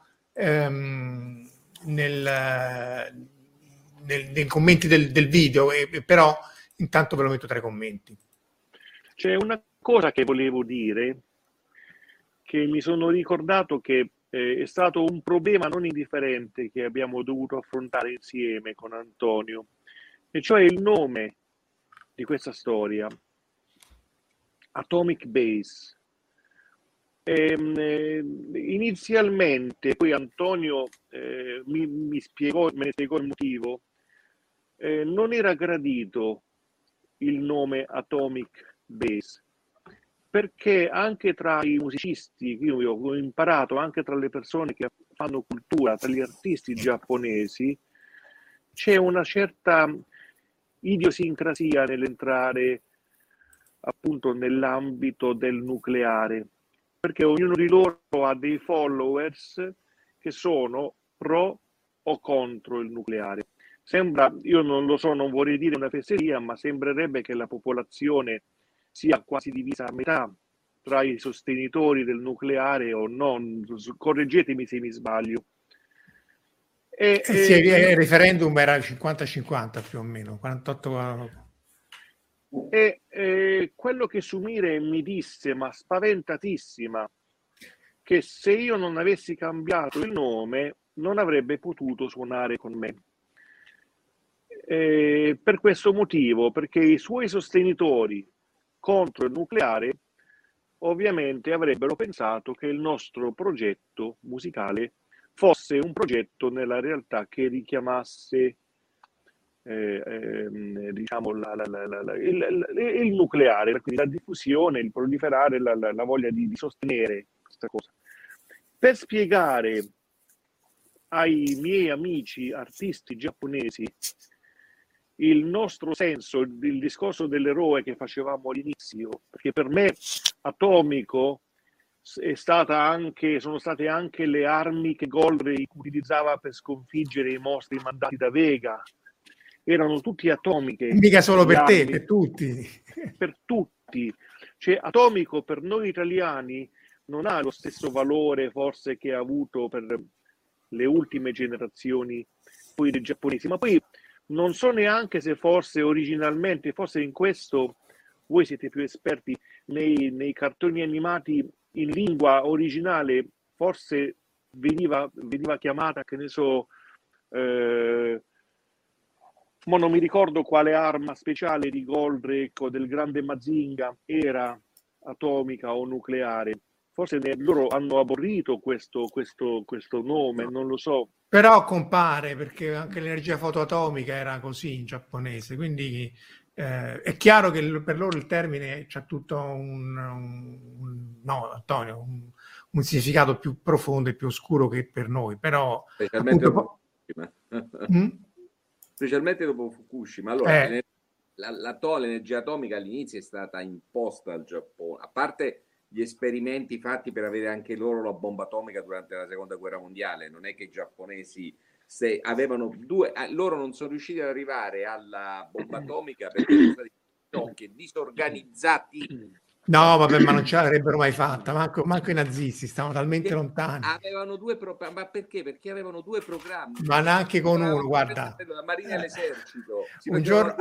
nei commenti del video, però intanto ve lo metto tra i commenti. C'è una cosa che volevo dire, che mi sono ricordato che è stato un problema non indifferente che abbiamo dovuto affrontare insieme con Antonio, e cioè il nome di questa storia, Atomic Base. Inizialmente, poi Antonio me ne spiegò il motivo, non era gradito il nome Atomic Base, perché anche tra i musicisti, io ho imparato, anche tra le persone che fanno cultura, tra gli artisti giapponesi, c'è una certa idiosincrasia nell'entrare appunto nell'ambito del nucleare, perché ognuno di loro ha dei followers che sono pro o contro il nucleare. Sembra, io non lo so, non vorrei dire una fesseria, ma sembrerebbe che la popolazione sia quasi divisa a metà tra i sostenitori del nucleare o no, correggetemi se mi sbaglio. Il referendum era 50-50 più o meno, 48. E quello che Sumire mi disse, ma spaventatissima, che se io non avessi cambiato il nome non avrebbe potuto suonare con me. Per questo motivo, perché i suoi sostenitori contro il nucleare ovviamente avrebbero pensato che il nostro progetto musicale fosse un progetto nella realtà che richiamasse diciamo il nucleare, quindi la diffusione, il proliferare, la voglia di sostenere questa cosa. Per spiegare ai miei amici artisti giapponesi il nostro senso, il discorso dell'eroe che facevamo all'inizio, perché per me Atomico sono state anche le armi che Goldrake utilizzava per sconfiggere i mostri mandati da Vega. Erano tutti atomiche. Mica solo per te, per tutti. Per tutti. Cioè, Atomico per noi italiani non ha lo stesso valore forse che ha avuto per le ultime generazioni poi dei giapponesi, ma poi non so neanche se forse originalmente, forse in questo voi siete più esperti, nei cartoni animati in lingua originale forse veniva chiamata, che ne so, ma non mi ricordo quale arma speciale di Goldrake o del grande Mazinga era atomica o nucleare. Forse loro hanno aborrito questo nome, non lo so. Però compare, perché anche l'energia fotoatomica era così in giapponese, quindi è chiaro che per loro il termine c'ha tutto un significato più profondo e più oscuro che per noi, però specialmente dopo Fukushima. Specialmente dopo Fukushima. Allora, l'energia atomica all'inizio è stata imposta al Giappone, a parte gli esperimenti fatti per avere anche loro la bomba atomica durante la seconda guerra mondiale. Non è che i giapponesi avevano loro non sono riusciti ad arrivare alla bomba atomica perché sono stati sciocchi e disorganizzati. No, vabbè, ma non ce l'avrebbero mai fatta, manco i nazisti, stavano talmente lontani. Avevano due programmi, ma perché? Perché avevano due programmi. Ma neanche con uno, guarda. La Marina e l'Esercito. Un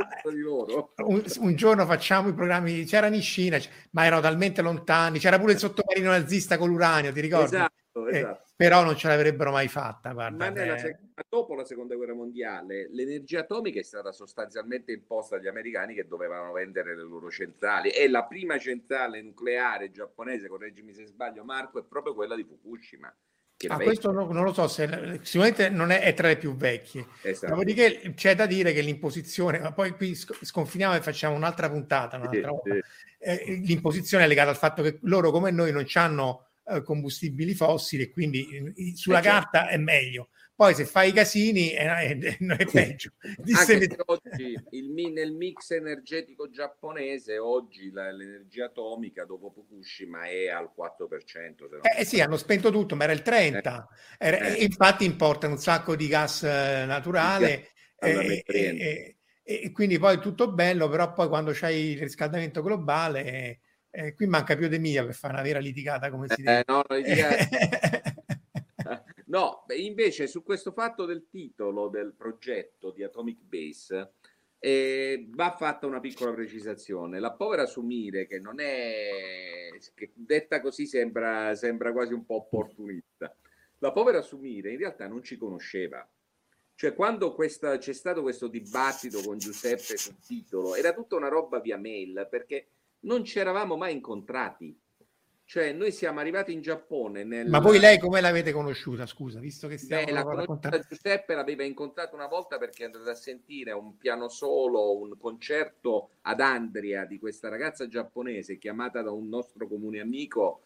giorno facciamo i programmi, c'era Nishina, ma erano talmente lontani, c'era pure il sottomarino nazista con l'uranio, ti ricordi? Esatto. Però non ce l'avrebbero mai fatta, guarda. Ma dopo la seconda guerra mondiale l'energia atomica è stata sostanzialmente imposta agli americani, che dovevano vendere le loro centrali, e la prima centrale nucleare giapponese, correggimi se sbaglio Marco, è proprio quella di Fukushima, Questo non lo so, sicuramente non è tra le più vecchie. Esatto. Dopodiché c'è da dire che l'imposizione, ma poi qui sconfiniamo e facciamo un'altra puntata, volta. L'imposizione è legata al fatto che loro come noi non hanno combustibili fossili e quindi sulla carta è meglio. Poi se fai i casini è peggio. Anche se oggi nel mix energetico giapponese, oggi l'energia atomica dopo Fukushima è al 4%. Sì, hanno spento tutto, ma era il 30%. Infatti importano un sacco di gas naturale e quindi poi tutto bello, però poi quando c'hai il riscaldamento globale, qui manca più di mia per fare una vera litigata, come si dice. No, invece su questo fatto del titolo del progetto di Atomic Base va fatta una piccola precisazione. La povera Sumire, che non è, che detta così sembra quasi un po' opportunista, la povera Sumire in realtà non ci conosceva. Cioè, quando c'è stato questo dibattito con Giuseppe sul titolo, era tutta una roba via mail, perché non ci eravamo mai incontrati. Cioè, noi siamo arrivati in Giappone Ma voi lei come l'avete conosciuta, scusa, visto che stiamo raccontando? Giuseppe l'aveva incontrato una volta perché è andato a sentire un piano solo, un concerto ad Andria di questa ragazza giapponese chiamata da un nostro comune amico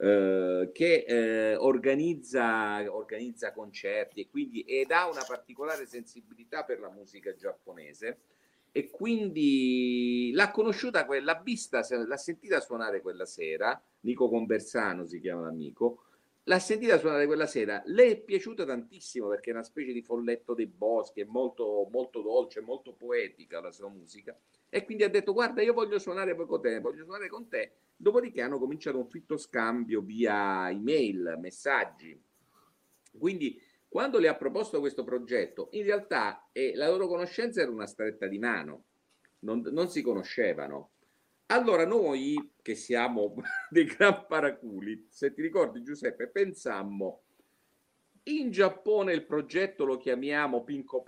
che organizza concerti ed ha una particolare sensibilità per la musica giapponese. E quindi l'ha conosciuta, l'ha sentita suonare quella sera. Nico Conversano si chiama l'amico, l'ha sentita suonare quella sera, le è piaciuta tantissimo perché è una specie di folletto dei boschi, è molto, molto dolce, molto poetica la sua musica, e quindi ha detto: guarda, io voglio suonare con te. Dopodiché hanno cominciato un fitto scambio via email, messaggi. Quindi quando le ha proposto questo progetto, in realtà la loro conoscenza era una stretta di mano, non si conoscevano. Allora noi, che siamo dei gran paraculi, se ti ricordi Giuseppe, pensammo: in Giappone il progetto lo chiamiamo Pinco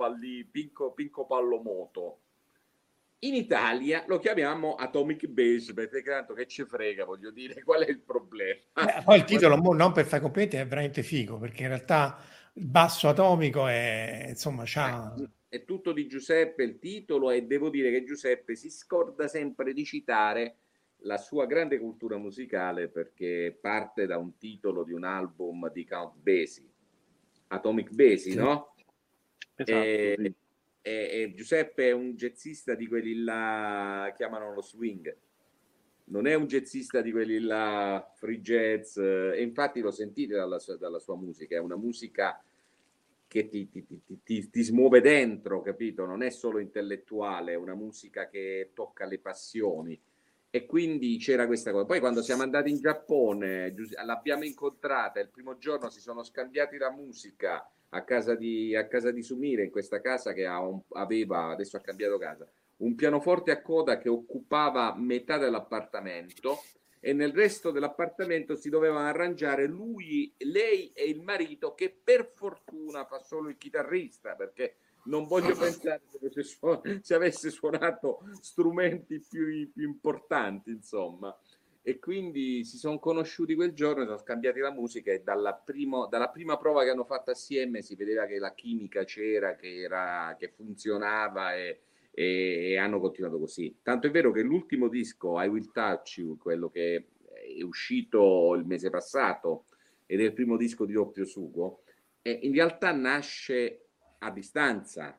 Pallomoto, in Italia lo chiamiamo Atomic Base, perché tanto che ci frega, voglio dire, qual è il problema? Poi il titolo, non per fare complimenti, è veramente figo, perché in realtà il basso atomico è, insomma, è tutto di Giuseppe il titolo, e devo dire che Giuseppe si scorda sempre di citare la sua grande cultura musicale, perché parte da un titolo di un album di Count Basie, Atomic Basie, no? Esatto, sì. E Giuseppe è un jazzista di quelli là chiamano lo swing, non è un jazzista di quelli là free jazz, e infatti lo sentite dalla sua musica, è una musica che ti smuove dentro, capito? Non è solo intellettuale, è una musica che tocca le passioni. E quindi c'era questa cosa. Poi quando siamo andati in Giappone, l'abbiamo incontrata, il primo giorno si sono scambiati la musica a casa di Sumire, in questa casa che aveva, adesso ha cambiato casa, un pianoforte a coda che occupava metà dell'appartamento, e nel resto dell'appartamento si dovevano arrangiare lei e il marito, che per fortuna fa solo il chitarrista, perché non voglio pensare se avesse suonato strumenti più importanti, insomma. E quindi si sono conosciuti quel giorno, si sono scambiati la musica, e dalla prima prova che hanno fatto assieme si vedeva che la chimica c'era, che funzionava, e hanno continuato così. Tanto è vero che l'ultimo disco, I Will Touch You, quello che è uscito il mese passato ed è il primo disco di Doppio Sugo, in realtà nasce a distanza,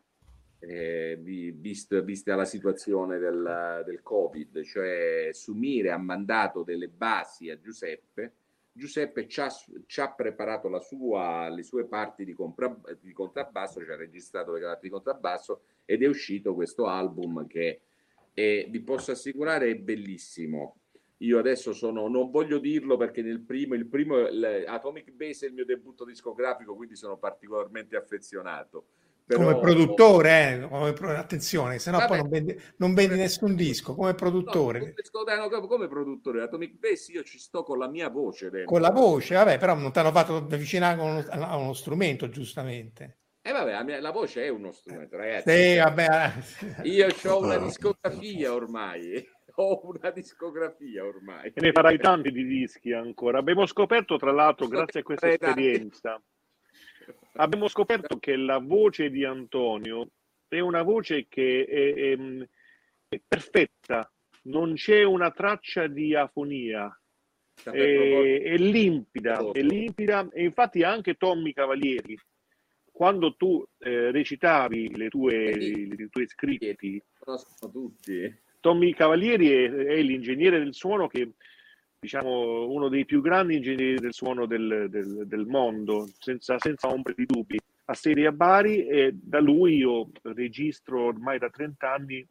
vista la situazione del Covid. Cioè Sumire ha mandato delle basi a Giuseppe ci ha preparato le sue parti di contrabbasso, ci ha registrato le parti di contrabbasso, ed è uscito questo album che vi posso assicurare è bellissimo. Io adesso non voglio dirlo perché il primo Atomic Base è il mio debutto discografico, quindi sono particolarmente affezionato. Però, come produttore, attenzione, se no vabbè, poi non vendi nessun disco, come produttore. Come produttore Atomic Base io ci sto con la mia voce dentro. Con la voce, vabbè, però non ti hanno fatto avvicinare a uno strumento, giustamente. Vabbè, la voce è uno strumento, ragazzi. Sì, vabbè. Io ho una discografia ormai. ho una discografia ormai. E ne farai tanti di dischi ancora. Abbiamo scoperto, tra l'altro, grazie a questa esperienza, abbiamo scoperto che la voce di Antonio è una voce che è perfetta, non c'è una traccia di afonia, è limpida, e infatti anche Tommy Cavalieri, quando tu recitavi i tuoi scritti, tutti. Tommy Cavalieri è l'ingegnere del suono che, diciamo, uno dei più grandi ingegneri del suono del mondo, senza ombra di dubbi. Ha sede a Bari e da lui io registro ormai da 30 anni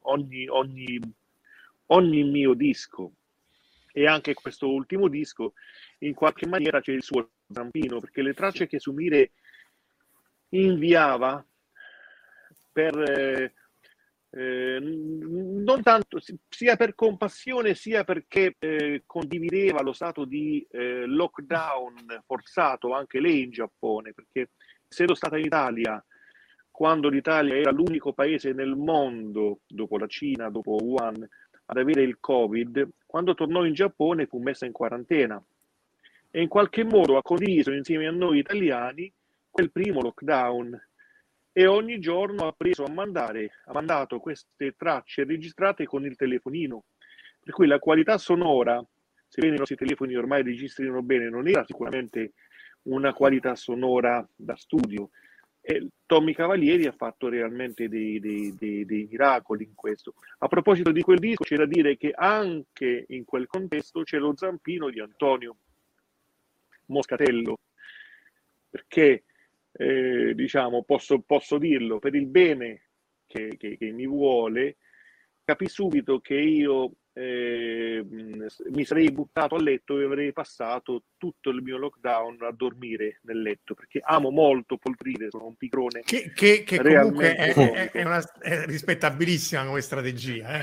ogni mio disco, e anche questo ultimo disco in qualche maniera c'è il suo zampino, perché le tracce che Sumire inviava per non tanto sia per compassione sia perché condivideva lo stato di lockdown forzato anche lei in Giappone, perché essendo stata in Italia quando l'Italia era l'unico paese nel mondo dopo la Cina, dopo Wuhan, ad avere il Covid, quando tornò in Giappone fu messa in quarantena e in qualche modo ha condiviso insieme a noi italiani quel primo lockdown, e ogni giorno ha mandato queste tracce registrate con il telefonino, per cui la qualità sonora, sebbene i nostri telefoni ormai registrino bene, non era sicuramente una qualità sonora da studio, e Tommy Cavalieri ha fatto realmente dei miracoli in questo. A proposito di quel disco, c'è da dire che anche in quel contesto c'è lo zampino di Antonio Moscatello, perché diciamo, posso dirlo, per il bene che mi vuole, capì subito che io mi sarei buttato a letto e avrei passato tutto il mio lockdown a dormire nel letto, perché amo molto poltrire, sono un pigrone che comunque è rispettabilissima come strategia.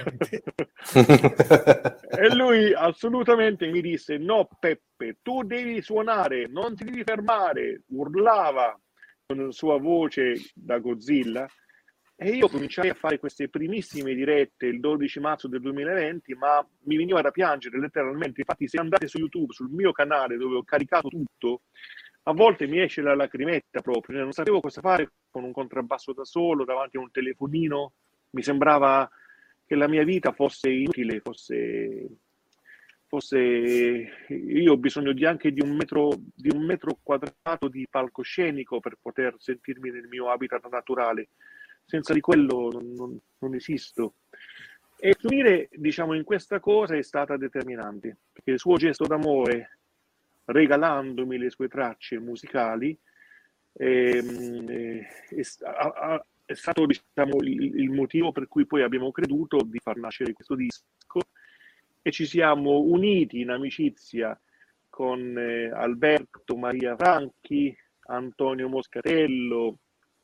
E lui assolutamente mi disse: no Peppe, tu devi suonare, non ti devi fermare, urlava con la sua voce da Godzilla. E io cominciai a fare queste primissime dirette il 12 marzo del 2020, ma mi veniva da piangere letteralmente. Infatti, se andate su YouTube, sul mio canale dove ho caricato tutto, a volte mi esce la lacrimetta proprio. Non sapevo cosa fare con un contrabbasso da solo, davanti a un telefonino. Mi sembrava che la mia vita fosse inutile, io ho bisogno anche di un metro quadrato di palcoscenico per poter sentirmi nel mio habitat naturale. Senza di quello non esisto. E Sumire, diciamo, in questa cosa è stata determinante, perché il suo gesto d'amore, regalandomi le sue tracce musicali, è stato, diciamo, il motivo per cui poi abbiamo creduto di far nascere questo disco, e ci siamo uniti in amicizia con Alberto Maria Franchi, Antonio Moscatello,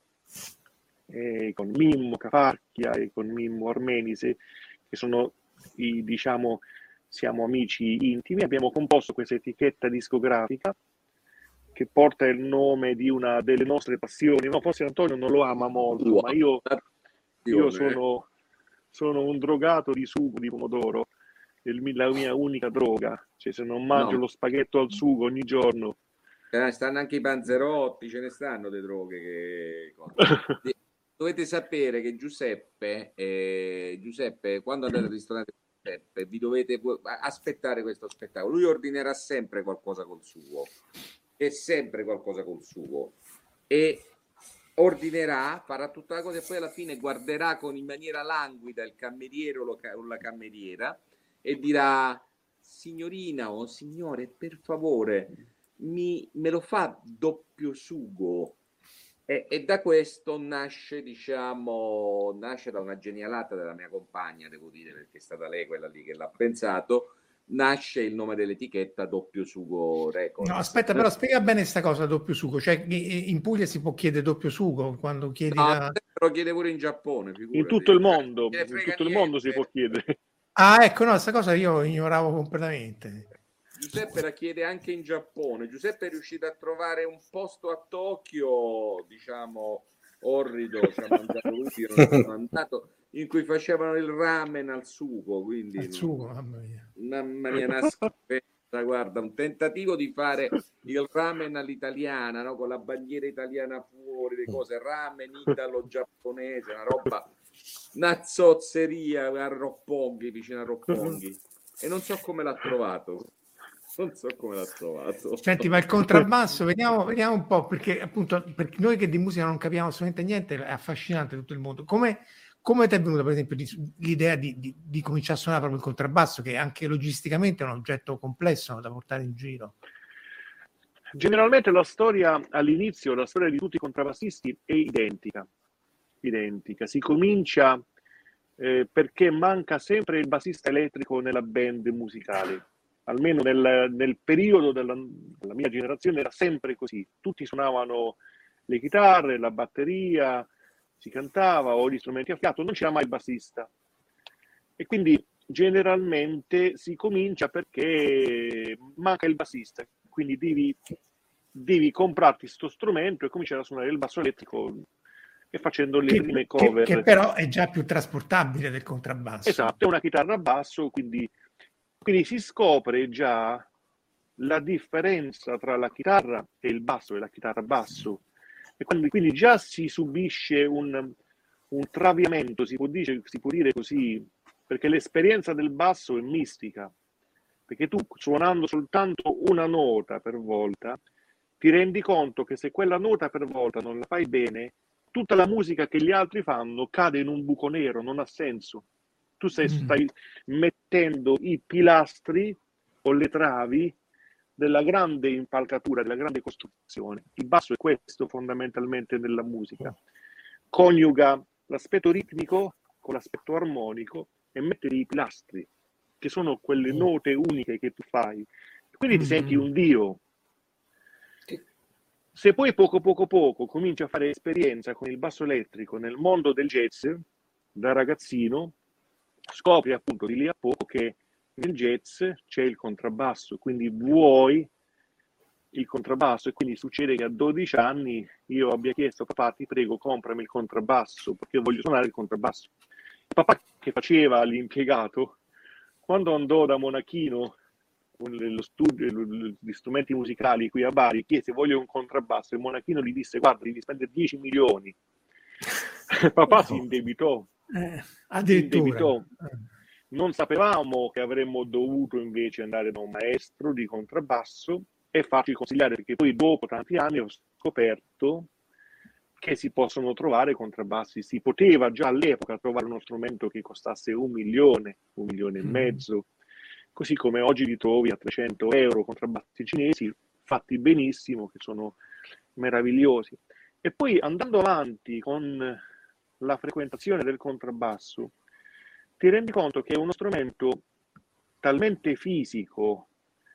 con Mimmo Cafarchia e con Mimmo Armenise, che sono diciamo, siamo amici intimi. Abbiamo composto questa etichetta discografica che porta il nome di una delle nostre passioni. No, forse Antonio non lo ama molto, ma io sono un drogato di sugo di pomodoro, la mia unica droga. Cioè, se non mangio lo spaghetto al sugo ogni giorno. Stanno anche i panzerotti, ce ne stanno le droghe che... Dovete sapere che Giuseppe, quando andate al ristorante Giuseppe, vi dovete aspettare questo spettacolo. Lui ordinerà sempre qualcosa col sugo, e ordinerà, farà tutta la cosa, e poi alla fine guarderà in maniera languida il cameriere o la cameriera e dirà: signorina o signore, per favore, me lo fa doppio sugo. E da questo nasce da una genialata della mia compagna, devo dire, perché è stata lei quella lì che l'ha pensato. Nasce il nome dell'etichetta Doppio Sugo Records. No, aspetta, però spiega bene questa cosa doppio sugo. Cioè, in Puglia si può chiedere doppio sugo quando chiedi lo chiede pure in Giappone, figurati. In tutto il mondo si può chiedere. Ah, ecco, no, questa cosa io ignoravo completamente. Giuseppe la chiede anche in Giappone. Giuseppe è riuscito a trovare un posto a Tokyo, diciamo, orrido, ci ha mandato lui, non sono andato, in cui facevano il ramen al sugo, quindi Al sugo, mamma mia. una schifezza, guarda, un tentativo di fare il ramen all'italiana, no? Con la bandiera italiana fuori, le cose, ramen italo-giapponese, una roba, una zozzeria a Roppongi, vicino a Roppongi, e non so come l'ha trovato. Senti, ma il contrabbasso, vediamo un po', perché appunto per noi che di musica non capiamo assolutamente niente, è affascinante tutto il mondo. Come ti è venuta, per esempio, l'idea di cominciare a suonare proprio il contrabbasso, che anche logisticamente è un oggetto complesso da portare in giro? Generalmente la storia all'inizio, la storia di tutti i contrabbassisti è identica. Si comincia perché manca sempre il bassista elettrico nella band musicale. Almeno nel periodo della mia generazione era sempre così. Tutti suonavano le chitarre, la batteria, si cantava o gli strumenti a fiato, non c'era mai il bassista. E quindi generalmente si comincia perché manca il bassista. Quindi devi comprarti sto strumento e cominciare a suonare il basso elettrico e facendo le prime cover. Che però è già più trasportabile del contrabbasso. Esatto, è una chitarra a basso, quindi si scopre già la differenza tra la chitarra e il basso e la chitarra a basso. E quindi già si subisce un traviamento, si può dire così, perché l'esperienza del basso è mistica. Perché tu, suonando soltanto una nota per volta, ti rendi conto che se quella nota per volta non la fai bene, tutta la musica che gli altri fanno cade in un buco nero, non ha senso. Tu stai mettendo i pilastri o le travi della grande impalcatura, della grande costruzione. Il basso è questo fondamentalmente nella musica. Coniuga l'aspetto ritmico con l'aspetto armonico e mette i pilastri, che sono quelle note uniche che tu fai. Quindi ti senti un dio. Se poi poco cominci a fare esperienza con il basso elettrico nel mondo del jazz, da ragazzino, scopri appunto di lì a poco che nel jazz c'è il contrabbasso, quindi vuoi il contrabbasso, e quindi succede che a 12 anni io abbia chiesto: papà, ti prego, comprami il contrabbasso perché voglio suonare il contrabbasso. Il papà, che faceva l'impiegato, quando andò da Monachino nello studio di strumenti musicali qui a Bari, chiese: voglio un contrabbasso, e Monachino gli disse: guarda, devi spendere 10 milioni. Papà si indebitò. Addirittura. Non sapevamo che avremmo dovuto invece andare da un maestro di contrabbasso e farci consigliare, perché poi dopo tanti anni ho scoperto che si possono trovare contrabbassi. Si poteva già all'epoca trovare uno strumento che costasse 1 milione, 1 milione e mezzo, così come oggi li trovi a 300 euro contrabbassi cinesi fatti benissimo, che sono meravigliosi. E poi, andando avanti con la frequentazione del contrabbasso, ti rendi conto che è uno strumento talmente fisico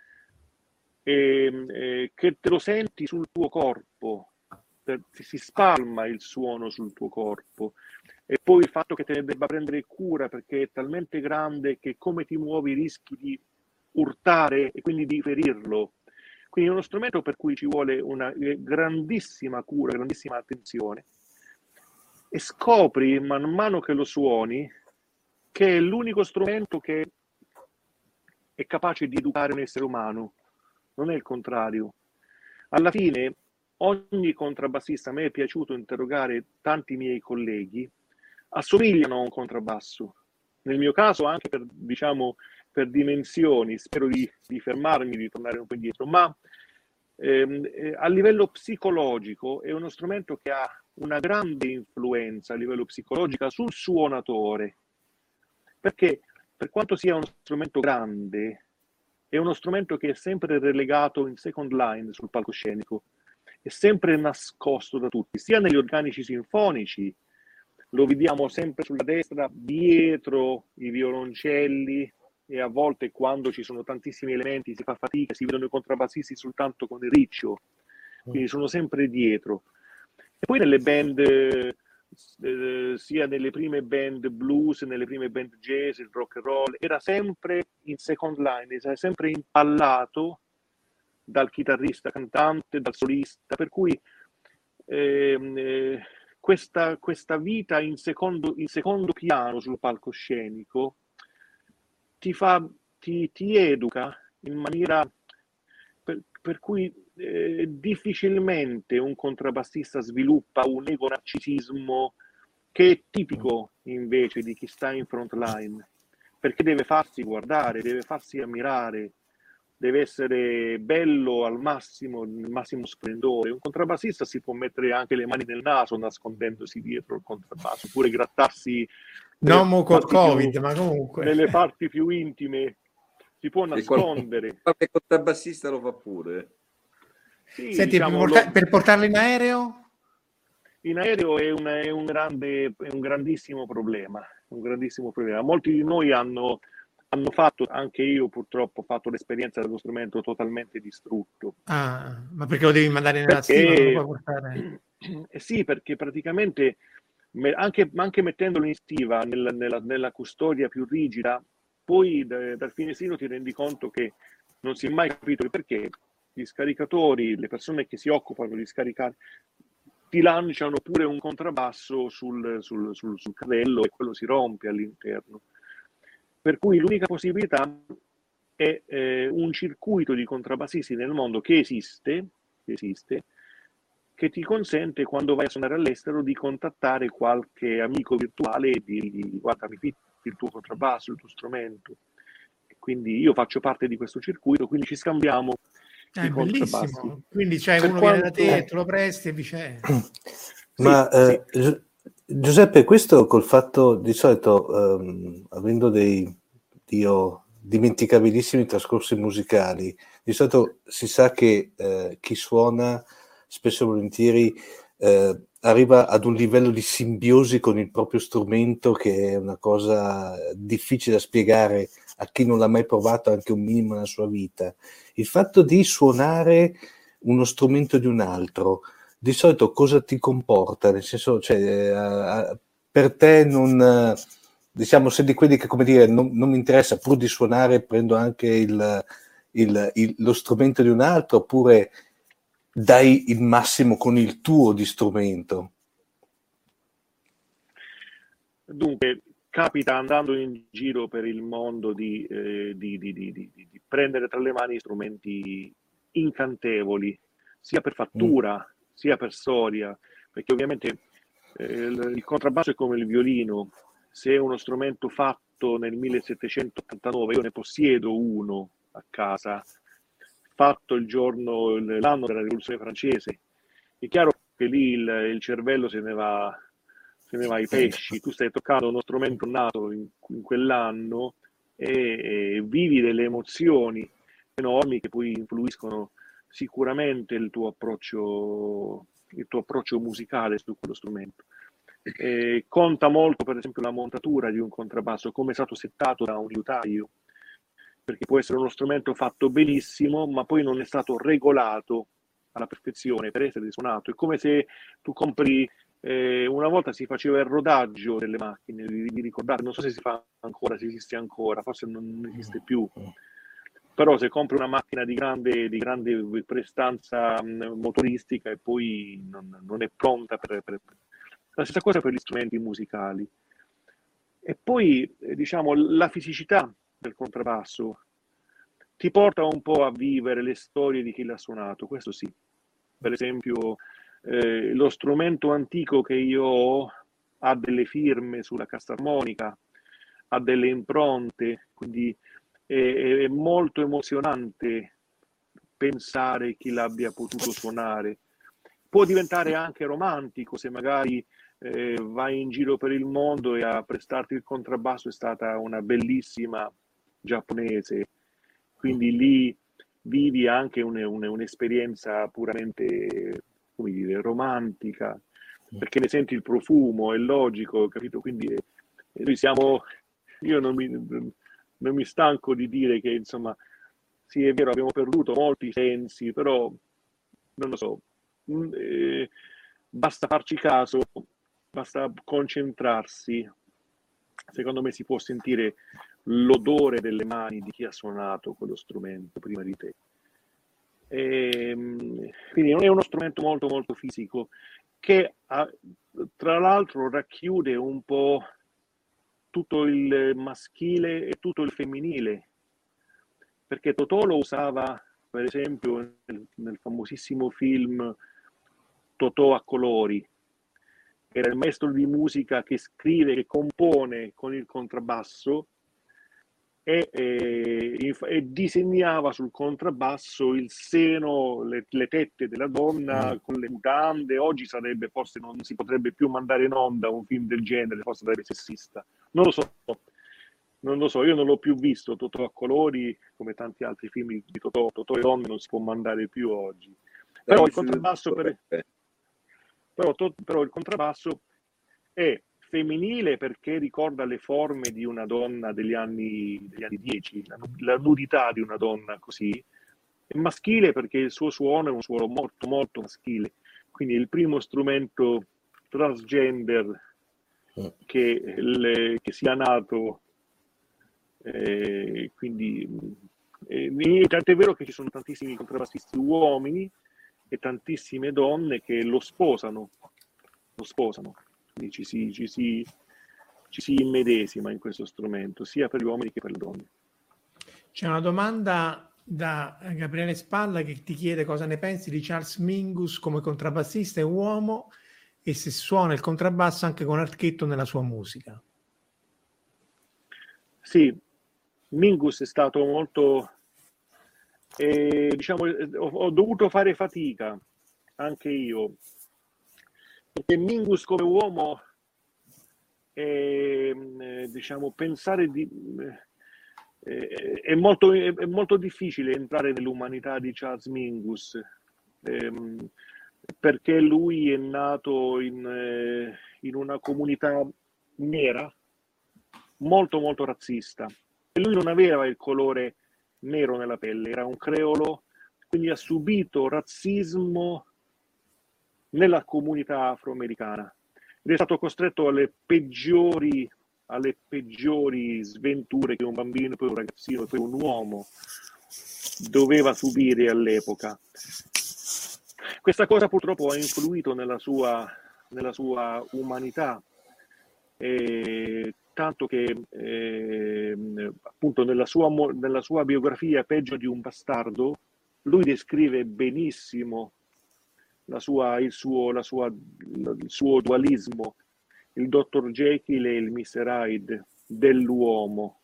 che te lo senti sul tuo corpo, si spalma il suono sul tuo corpo, e poi il fatto che te ne debba prendere cura perché è talmente grande che come ti muovi rischi di urtare e quindi di ferirlo. Quindi è uno strumento per cui ci vuole una grandissima cura, grandissima attenzione, e scopri man mano che lo suoni che è l'unico strumento che è capace di educare un essere umano, non è il contrario. Alla fine, ogni contrabbassista, a me è piaciuto interrogare tanti miei colleghi, assomigliano a un contrabbasso. Nel mio caso anche per dimensioni, spero di fermarmi, di tornare un po' indietro, ma a livello psicologico è uno strumento che ha una grande influenza a livello psicologico sul suonatore, perché per quanto sia uno strumento grande, è uno strumento che è sempre relegato in second line sul palcoscenico, è sempre nascosto da tutti, sia negli organici sinfonici, lo vediamo sempre sulla destra, dietro i violoncelli, e a volte quando ci sono tantissimi elementi si fa fatica, si vedono i contrabbassisti soltanto con il riccio, quindi sono sempre dietro. E poi nelle band, sia nelle prime band blues, nelle prime band jazz, il rock and roll, era sempre in second line, era sempre impallato dal chitarrista cantante, dal solista, per cui questa vita in secondo piano sul palcoscenico ti educa in maniera per cui difficilmente un contrabbassista sviluppa un ego narcisismo che è tipico invece di chi sta in front line, perché deve farsi guardare, deve farsi ammirare, deve essere bello al massimo, il massimo splendore. Un contrabbassista si può mettere anche le mani nel naso nascondendosi dietro il contrabbasso, oppure grattarsi non col Covid, ma comunque nelle parti più intime, si può nascondere. Qualche contrabbassista lo fa pure. Sì, senti, diciamo, per portarlo in aereo? In aereo è un grandissimo problema, un grandissimo problema. Molti di noi hanno fatto, anche io purtroppo ho fatto l'esperienza dello strumento totalmente distrutto. Ah, ma perché lo devi mandare nella stiva, non lo puoi portare? Sì, perché praticamente anche mettendolo in stiva nella custodia più rigida, poi dal finestrino ti rendi conto che non si è mai capito il perché gli scaricatori, le persone che si occupano di scaricare, ti lanciano pure un contrabbasso sul carrello e quello si rompe all'interno. Per cui l'unica possibilità è un circuito di contrabbassisti nel mondo che esiste, che ti consente, quando vai a suonare all'estero, di contattare qualche amico virtuale e dirgli: guarda, mi fitti il tuo contrabbasso, il tuo strumento. Quindi io faccio parte di questo circuito, quindi ci scambiamo i contrabbassi. Bellissimo. Quindi c'è uno viene da te, te lo presti e viceversa. Ma Giuseppe, questo col fatto, di solito, avendo dei dimenticabilissimi trascorsi musicali, di solito si sa che chi suona spesso e volentieri arriva ad un livello di simbiosi con il proprio strumento, che è una cosa difficile da spiegare a chi non l'ha mai provato anche un minimo nella sua vita. Il fatto di suonare uno strumento di un altro, di solito cosa ti comporta? Nel senso, cioè, per te non, diciamo, sei di quelli che, come dire, non mi interessa, pur di suonare prendo anche lo strumento di un altro, oppure dai il massimo con il tuo di strumento? Dunque, capita, andando in giro per il mondo, di prendere tra le mani strumenti incantevoli, sia per fattura, sia per storia, perché ovviamente il contrabbasso è come il violino. Se è uno strumento fatto nel 1789, io ne possiedo uno a casa, fatto l'anno della rivoluzione francese, è chiaro che lì il cervello se ne va ai pesci. Tu stai toccando uno strumento nato in quell'anno e vivi delle emozioni enormi che poi influiscono sicuramente il tuo approccio musicale su quello strumento. Conta molto, per esempio, la montatura di un contrabbasso, come è stato settato da un liutaio, perché può essere uno strumento fatto benissimo, ma poi non è stato regolato alla perfezione per essere risuonato. È come se tu compri, una volta si faceva il rodaggio delle macchine, vi ricordate? Non so se si fa ancora, se esiste ancora, forse non esiste più. Però se compri una macchina di grande prestanza motoristica e poi non è pronta per... La stessa cosa per gli strumenti musicali. E poi, diciamo, la fisicità del contrabbasso ti porta un po' a vivere le storie di chi l'ha suonato, questo sì. Per esempio, lo strumento antico che io ho ha delle firme sulla cassa armonica, ha delle impronte, quindi è molto emozionante pensare chi l'abbia potuto suonare. Può diventare anche romantico se magari vai in giro per il mondo e a prestarti il contrabbasso è stata una bellissima giapponese, quindi lì vivi anche un'esperienza puramente, come dire, romantica, perché ne senti il profumo, è logico, capito? Quindi io non mi stanco di dire che, insomma, sì, è vero, abbiamo perduto molti sensi, però non lo so, basta farci caso, basta concentrarsi. Secondo me si può sentire l'odore delle mani di chi ha suonato quello strumento prima di te. Quindi è uno strumento molto molto fisico che tra l'altro racchiude un po' tutto il maschile e tutto il femminile, perché Totò lo usava, per esempio, nel famosissimo film Totò a colori. Era il maestro di musica che scrive, che compone con il contrabbasso e disegnava sul contrabbasso il seno, le tette della donna con le mutande. Oggi sarebbe, forse non si potrebbe più mandare in onda un film del genere, forse sarebbe sessista. Non lo so, io non l'ho più visto Totò a colori, come tanti altri film di Totò e donne non si può mandare più oggi. Però il contrabbasso però il contrabbasso è femminile perché ricorda le forme di una donna degli anni 10, la nudità di una donna così, è maschile perché il suo suono è un suono molto molto maschile, quindi è il primo strumento transgender che sia nato, quindi tant'è vero che ci sono tantissimi contrabbassisti uomini e tantissime donne che lo sposano, quindi ci si immedesima in questo strumento, sia per gli uomini che per le donne. C'è una domanda da Gabriele Spalla che ti chiede cosa ne pensi di Charles Mingus come contrabbassista e uomo e se suona il contrabbasso anche con archetto nella sua musica. Sì, Mingus è stato molto... diciamo, ho dovuto fare fatica anche io, perché Mingus come uomo diciamo pensare è molto difficile entrare nell'umanità di Charles Mingus, perché lui è nato in una comunità nera molto molto razzista e lui non aveva il colore nero nella pelle, era un creolo, quindi ha subito razzismo nella comunità afroamericana ed è stato costretto alle peggiori sventure che un bambino, poi un ragazzino, poi un uomo doveva subire all'epoca. Questa cosa purtroppo ha influito nella sua umanità, tanto che appunto nella sua biografia Peggio di un bastardo lui descrive benissimo il suo dualismo, il Dr. Jekyll e il Mr. Hyde nell'uomo.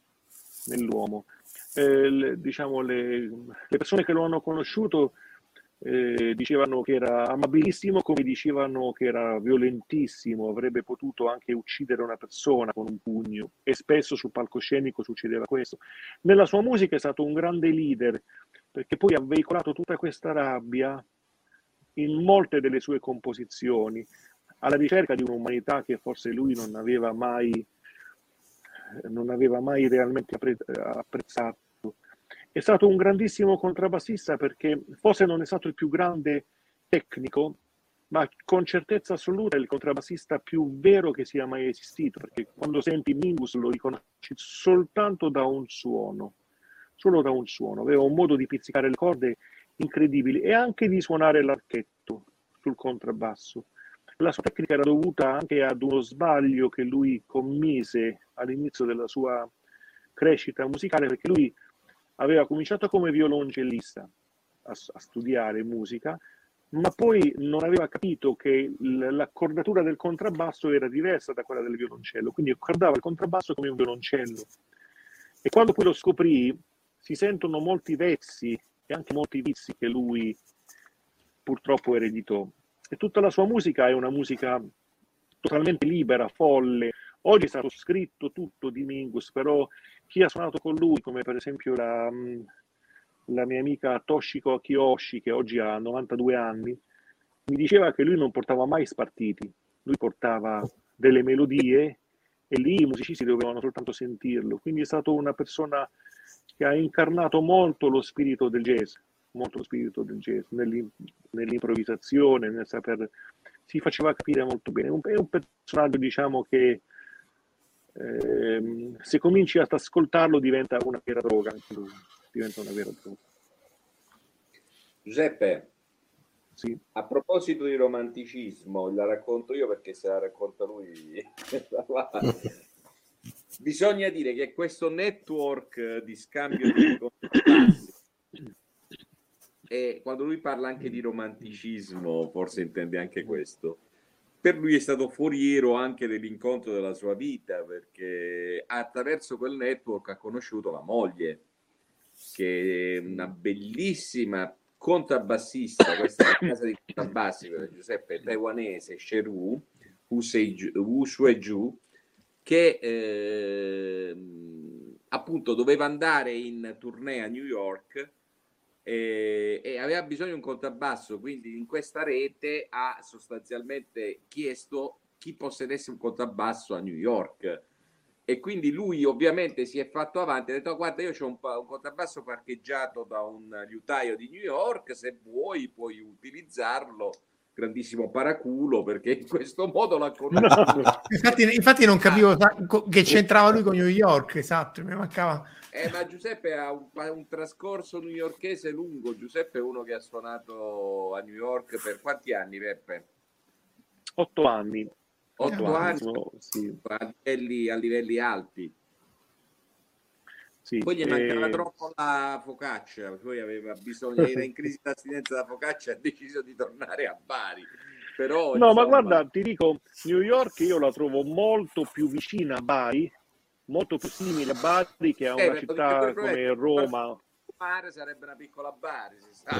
Diciamo le persone che lo hanno conosciuto dicevano che era amabilissimo, come dicevano che era violentissimo, avrebbe potuto anche uccidere una persona con un pugno e spesso sul palcoscenico succedeva questo. Nella sua musica è stato un grande leader perché poi ha veicolato tutta questa rabbia in molte delle sue composizioni, alla ricerca di un'umanità che forse lui non aveva mai realmente apprezzato. È stato un grandissimo contrabbassista perché forse non è stato il più grande tecnico, ma con certezza assoluta è il contrabbassista più vero che sia mai esistito, perché quando senti Mingus lo riconosci soltanto da un suono, solo da un suono. Aveva un modo di pizzicare le corde incredibili e anche di suonare l'archetto sul contrabbasso. La sua tecnica era dovuta anche ad uno sbaglio che lui commise all'inizio della sua crescita musicale, perché lui aveva cominciato come violoncellista a studiare musica, ma poi non aveva capito che l'accordatura del contrabbasso era diversa da quella del violoncello, quindi accordava il contrabbasso come un violoncello. E quando poi lo scoprì, si sentono molti vezzi e anche molti vizi che lui purtroppo ereditò. E tutta la sua musica è una musica totalmente libera, folle. Oggi è stato scritto tutto di Mingus, però chi ha suonato con lui, come per esempio la mia amica Toshiko Kiyoshi, che oggi ha 92 anni, mi diceva che lui non portava mai spartiti, lui portava delle melodie e lì i musicisti dovevano soltanto sentirlo. Quindi è stato una persona che ha incarnato molto lo spirito del jazz, nell'improvvisazione, nel saper... Si faceva capire molto bene. È un personaggio, diciamo, che se cominci ad ascoltarlo diventa una vera droga, anche lui. Diventa una vera droga. Giuseppe. Sì. A proposito di romanticismo, la racconto io perché se la racconta lui. Bisogna dire che questo network di scambio di contrabbassi, e quando lui parla anche di romanticismo, forse intende anche questo. Per lui è stato foriero anche dell'incontro della sua vita, perché attraverso quel network ha conosciuto la moglie, che è una bellissima contrabbassista. Questa è la casa di contrabbassi per Giuseppe, taiwanese, Sheru Wu Shueju, che appunto doveva andare in tournée a New York e aveva bisogno di un contrabbasso, quindi in questa rete ha sostanzialmente chiesto chi possedesse un contrabbasso a New York, e quindi lui ovviamente si è fatto avanti, ha detto: "Oh, guarda, io ho un contrabbasso parcheggiato da un liutaio di New York, se vuoi puoi utilizzarlo", grandissimo paraculo, perché in questo modo l'ha conosciuto. Infatti non capivo che c'entrava lui con New York, esatto, mi mancava. Ma Giuseppe ha un trascorso newyorkese lungo. Giuseppe è uno che ha suonato a New York per quanti anni, Peppe? 8 anni. 8 anni, sì. a livelli alti. Sì, Poi gli mancava troppo la focaccia, poi aveva bisogno, era in crisi d'astinenza da focaccia, ha deciso di tornare a Bari. Però, no, insomma, ma guarda, ti dico, New York io la trovo molto più vicina a Bari, molto più simile a Bari che a una città come Roma. Mare sarebbe una piccola Bari, si sa.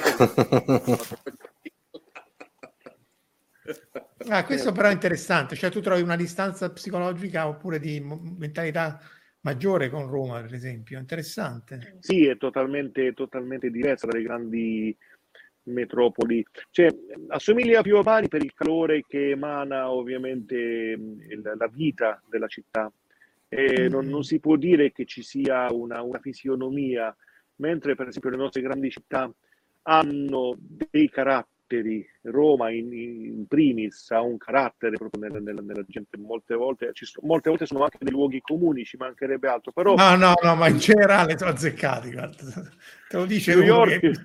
Questo però è interessante, cioè tu trovi una distanza psicologica oppure di mentalità maggiore con Roma, per esempio, interessante. Sì, è totalmente diversa dalle grandi metropoli, cioè assomiglia più a Bari per il calore che emana ovviamente la vita della città. Non si può dire che ci sia una fisionomia, mentre per esempio le nostre grandi città hanno dei caratteri. Roma in primis ha un carattere proprio nella gente, molte volte sono anche dei luoghi comuni, ci mancherebbe altro, però no, ma in generale sono azzeccati, guarda. Te lo dice New uno York, che...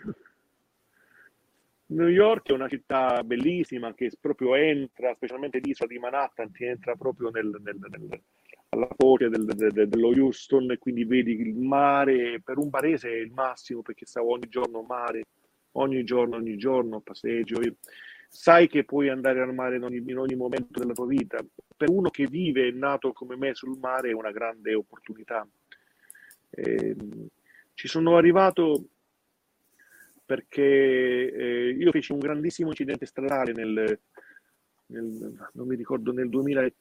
New York è una città bellissima che proprio entra, specialmente l'isola di Manhattan, ti entra proprio alla foce dello Houston, e quindi vedi il mare. Per un barese è il massimo, perché stavo ogni giorno mare, ogni giorno passeggio. Sai che puoi andare al mare in ogni momento della tua vita. Per uno che vive e nato come me sul mare è una grande opportunità. Ci sono arrivato perché io feci un grandissimo incidente stradale non mi ricordo, nel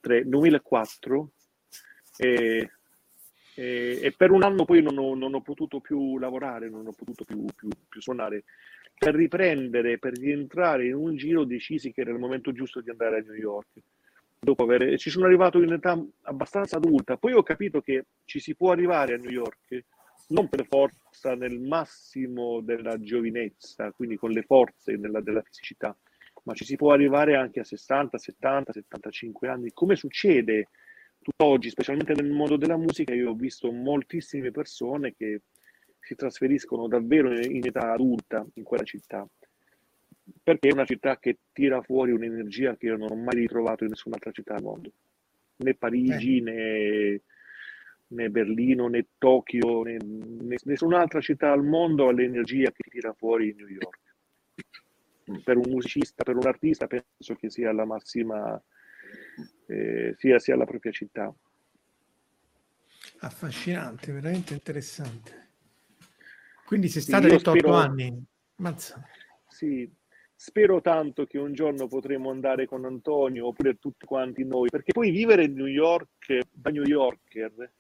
2004, e per un anno poi non ho potuto più lavorare, non ho potuto più suonare. Per rientrare in un giro, decisi che era il momento giusto di andare a New York. Ci sono arrivato in età abbastanza adulta, poi ho capito che ci si può arrivare a New York non per forza nel massimo della giovinezza, quindi con le forze della fisicità, ma ci si può arrivare anche a 60, 70, 75 anni, come succede tutt'oggi, specialmente nel mondo della musica. Io ho visto moltissime persone che si trasferiscono davvero in età adulta in quella città, perché è una città che tira fuori un'energia che io non ho mai ritrovato in nessun'altra città al mondo, né Parigi, né Berlino, né Tokyo, né nessun'altra città al mondo ha l'energia che tira fuori New York. Per un musicista, per un artista, penso che sia la massima, sia la propria città. Affascinante, veramente interessante. Quindi sei stato 8 anni. Mazza. Sì, spero tanto che un giorno potremo andare con Antonio, oppure tutti quanti noi, perché poi vivere in New York da New Yorker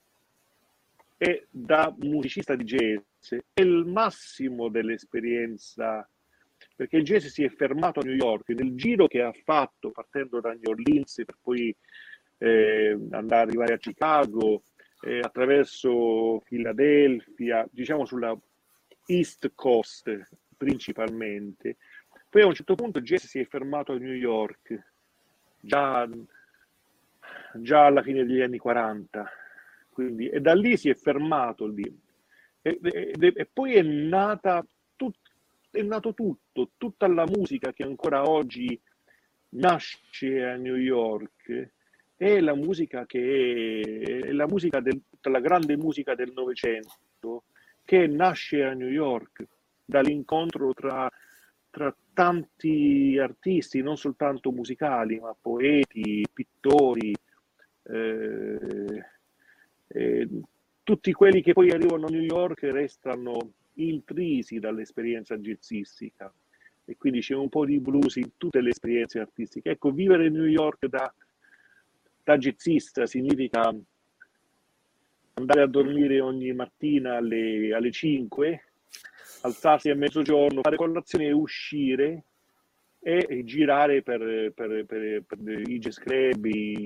e da musicista di jazz è il massimo dell'esperienza, perché il jazz si è fermato a New York nel giro che ha fatto, partendo da New Orleans per poi arrivare a Chicago, attraverso Philadelphia, diciamo sulla East Coast principalmente. Poi a un certo punto il jazz si è fermato a New York già alla fine degli anni 40. Quindi, e da lì si è fermato lì. E poi è nata è nato tutta la musica che ancora oggi nasce a New York è la musica è la musica la grande musica del Novecento che nasce a New York dall'incontro tra tanti artisti, non soltanto musicali, ma poeti, pittori, tutti quelli che poi arrivano a New York restano intrisi dall'esperienza jazzistica e quindi c'è un po' di blues in tutte le esperienze artistiche. Ecco, vivere a New York da jazzista significa andare a dormire ogni mattina alle 5, alzarsi a mezzogiorno, fare colazione e uscire e girare per i jazz club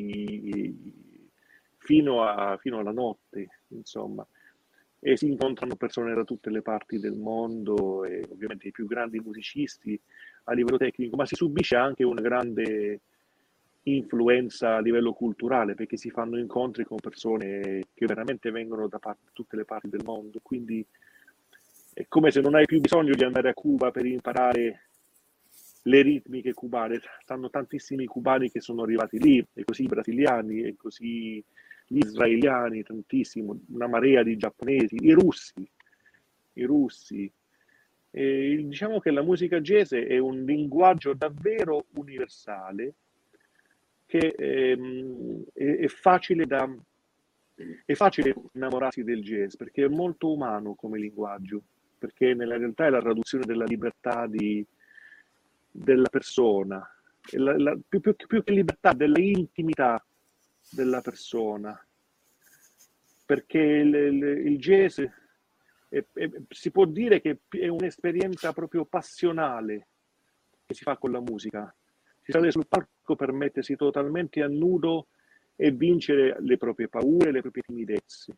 fino alla notte, insomma. E si incontrano persone da tutte le parti del mondo e ovviamente i più grandi musicisti a livello tecnico, ma si subisce anche una grande influenza a livello culturale perché si fanno incontri con persone che veramente vengono da tutte le parti del mondo, quindi è come se non hai più bisogno di andare a Cuba per imparare le ritmiche cubane, stanno tantissimi cubani che sono arrivati lì, e così i brasiliani, e così gli israeliani, tantissimo, una marea di giapponesi, i russi. E diciamo che la musica jazz è un linguaggio davvero universale che è facile innamorarsi del jazz perché è molto umano come linguaggio, perché nella realtà è la traduzione della libertà della persona, più che libertà, dell'intimità della persona, perché il jazz si può dire che è un'esperienza proprio passionale che si fa con la musica. Si sale sul palco per mettersi totalmente a nudo e vincere le proprie paure, le proprie timidezze.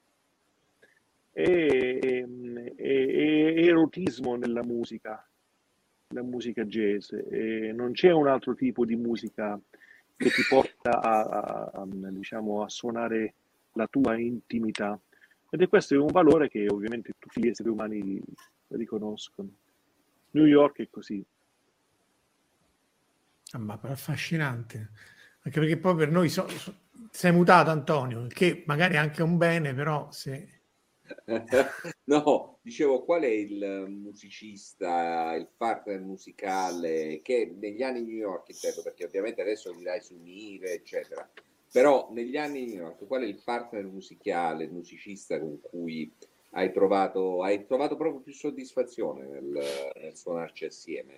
E erotismo nella musica, la musica jazz, e non c'è un altro tipo di musica che ti porta a suonare la tua intimità. Ed questo è un valore che ovviamente tutti gli esseri umani riconoscono. New York è così. Ma è affascinante, anche perché poi per noi sei mutato, Antonio, che magari è anche un bene, però se... No, dicevo, qual è il musicista, il partner musicale che negli anni New York, intendo, perché ovviamente adesso dirai su Mire, eccetera, però negli anni New York, qual è il partner musicale, il musicista con cui hai trovato proprio più soddisfazione nel suonarci assieme?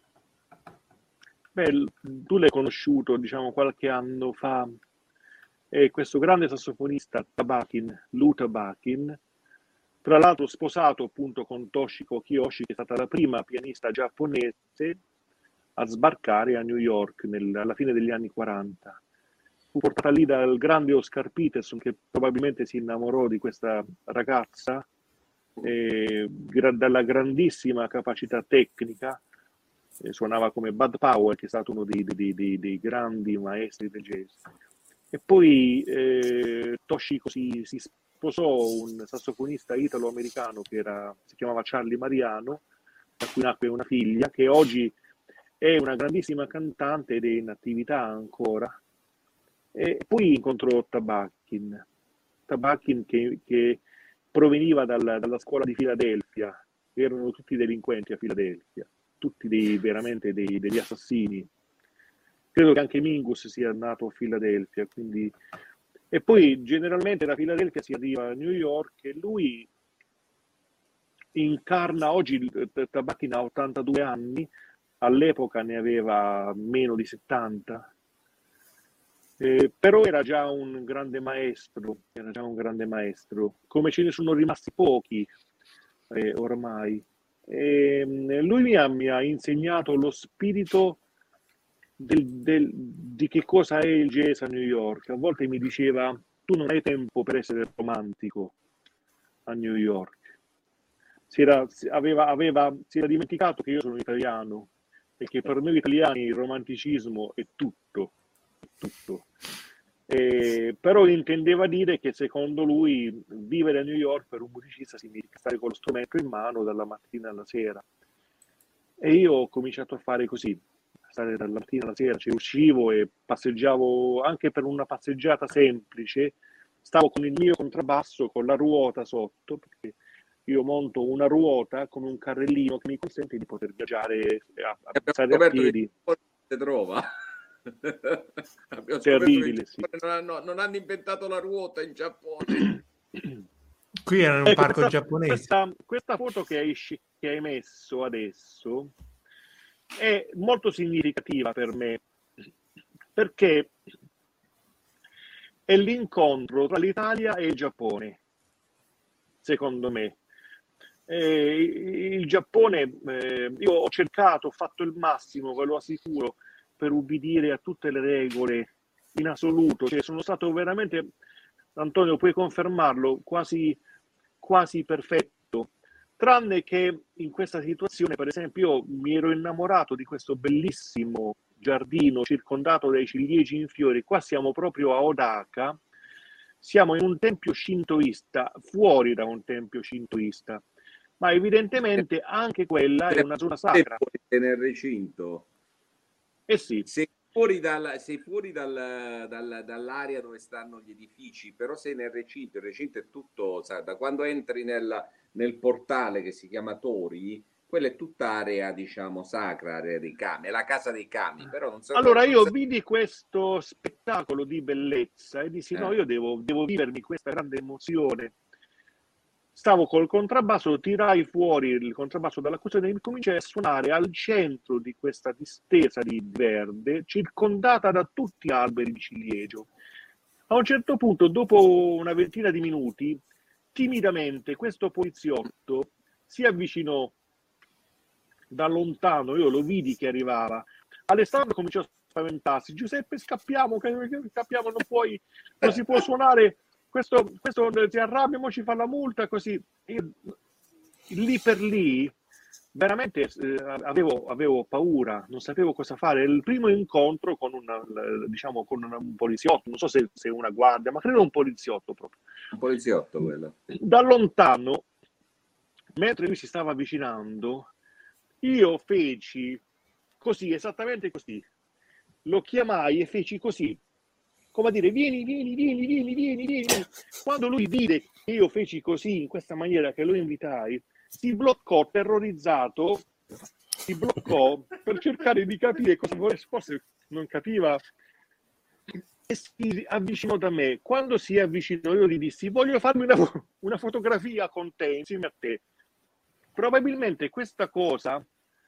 Beh, tu l'hai conosciuto, diciamo, qualche anno fa, è questo grande sassofonista Lou Tabakin, tra l'altro sposato appunto con Toshiko Kiyoshi, che è stata la prima pianista giapponese a sbarcare a New York alla fine degli anni 40. Fu portata lì dal grande Oscar Peterson, che probabilmente si innamorò di questa ragazza, dalla grandissima capacità tecnica. Suonava come Bud Powell, che è stato uno dei grandi maestri del jazz. E poi Toshiko si sposò un sassofonista italo-americano che si chiamava Charlie Mariano, da cui nacque una figlia, che oggi è una grandissima cantante ed è in attività ancora. E poi incontrò Tabakin che proveniva dalla scuola di Filadelfia, erano tutti delinquenti a Filadelfia, tutti veramente degli assassini. Credo che anche Mingus sia nato a Filadelfia, quindi... E poi generalmente da Filadelfia si arriva a New York e lui incarna, oggi Tabakin ha 82 anni, all'epoca ne aveva meno di 70, però era già un grande maestro, come ce ne sono rimasti pochi ormai. Lui mi ha insegnato lo spirito di che cosa è il jazz a New York. A volte mi diceva: tu non hai tempo per essere romantico a New York. Si era dimenticato che io sono italiano e che per noi italiani il romanticismo è tutto. Però intendeva dire che secondo lui vivere a New York per un musicista significa stare con lo strumento in mano dalla mattina alla sera. E io ho cominciato a fare così, stare dalla mattina alla sera, cioè uscivo e passeggiavo anche per una passeggiata semplice, stavo con il mio contrabbasso con la ruota sotto, perché io monto una ruota con un carrellino che mi consente di poter viaggiare a stare a piedi. Che si trova. Abbiamo Terribile, sì. Non hanno inventato la ruota in Giappone. Qui era un parco giapponese. Questa foto che hai messo adesso è molto significativa per me, perché è l'incontro tra l'Italia e il Giappone, secondo me. Il Giappone, io ho cercato, ho fatto il massimo, ve lo assicuro, per ubbidire a tutte le regole in assoluto, cioè sono stato veramente, Antonio, puoi confermarlo, quasi perfetto, tranne che in questa situazione, per esempio, io mi ero innamorato di questo bellissimo giardino circondato dai ciliegi in fiori. Qua siamo proprio a Odaka, siamo in un tempio shintoista, fuori da un tempio shintoista, ma evidentemente anche quella è una zona sacra. Nel recinto. Eh sì. Sei fuori dall'area dove stanno gli edifici, però sei nel recinto. Il recinto è tutto, sai, da quando entri nel portale che si chiama Tori, quella è tutta area, diciamo, sacra, area dei kami, è la casa dei kami. Però non so, allora io vidi questo spettacolo di bellezza e dissi no, io devo vivermi questa grande emozione. Stavo col contrabbasso, tirai fuori il contrabbasso dalla custodia e cominciai a suonare al centro di questa distesa di verde, circondata da tutti gli alberi di ciliegio. A un certo punto, dopo una ventina di minuti, timidamente questo poliziotto si avvicinò da lontano, io lo vidi che arrivava. Alessandro cominciò a spaventarsi: Giuseppe, scappiamo, non si può suonare. Questo si arrabbia, ci fa la multa, così. Io, lì per lì veramente avevo paura, non sapevo cosa fare. Il primo incontro con un poliziotto, non so se una guardia, ma credo un poliziotto proprio. Un poliziotto quello. Da lontano, mentre lui si stava avvicinando, io feci così, esattamente così. Lo chiamai e feci così, come a dire vieni. Quando lui vide che io feci così, in questa maniera, che lo invitai, si bloccò terrorizzato, si bloccò per cercare di capire cosa volesse, forse non capiva, e si avvicinò da me. Quando si avvicinò io gli dissi: voglio farmi una fotografia con te, insieme a te. Probabilmente questa cosa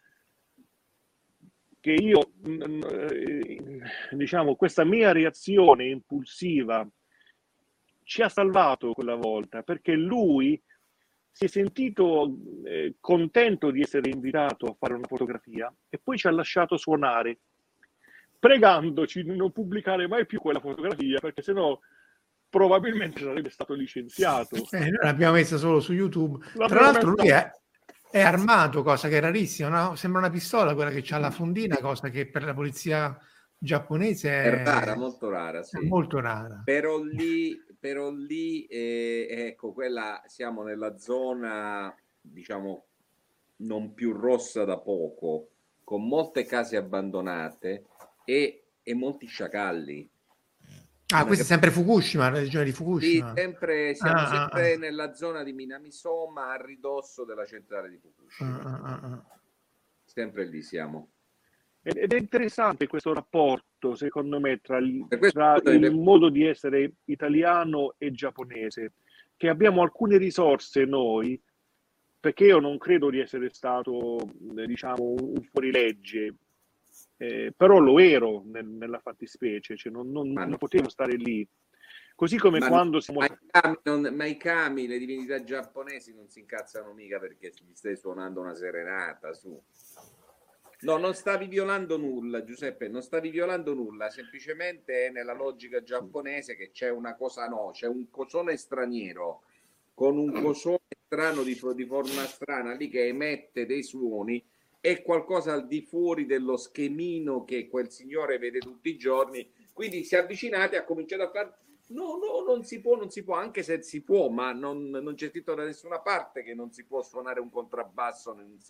che io, diciamo, questa mia reazione impulsiva ci ha salvato quella volta, perché lui si è sentito contento di essere invitato a fare una fotografia e poi ci ha lasciato suonare, pregandoci di non pubblicare mai più quella fotografia, perché sennò probabilmente sarebbe stato licenziato. Noi l'abbiamo messa solo su YouTube. Tra l'altro lui è armato, cosa che è rarissima, no? Sembra una pistola quella che c'ha la fondina, cosa che per la polizia giapponese è rara, molto rara, sì. È molto rara. Però lì ecco, quella, siamo nella zona, diciamo, non più rossa da poco, con molte case abbandonate e molti sciacalli. Questa è sempre Fukushima, la regione di Fukushima. Sì, siamo sempre nella zona di Minamisoma, a ridosso della centrale di Fukushima. Sempre lì siamo. Ed è interessante questo rapporto, secondo me, tra il modo di essere italiano e giapponese, che abbiamo alcune risorse noi, perché io non credo di essere stato, diciamo, un fuorilegge, però lo ero nella fattispecie, cioè non potevo stare lì. Così come quando siamo... Ma i kami, le divinità giapponesi non si incazzano mica perché gli stai suonando una serenata, su. No, non stavi violando nulla, Giuseppe, non stavi violando nulla, semplicemente è nella logica giapponese che c'è una cosa, c'è un cosone straniero con un cosone strano di forma strana lì che emette dei suoni, è qualcosa al di fuori dello schemino che quel signore vede tutti i giorni, quindi si è avvicinati e ha cominciato a fare no, non si può, anche se si può, ma non c'è scritto da nessuna parte che non si può suonare un contrabbasso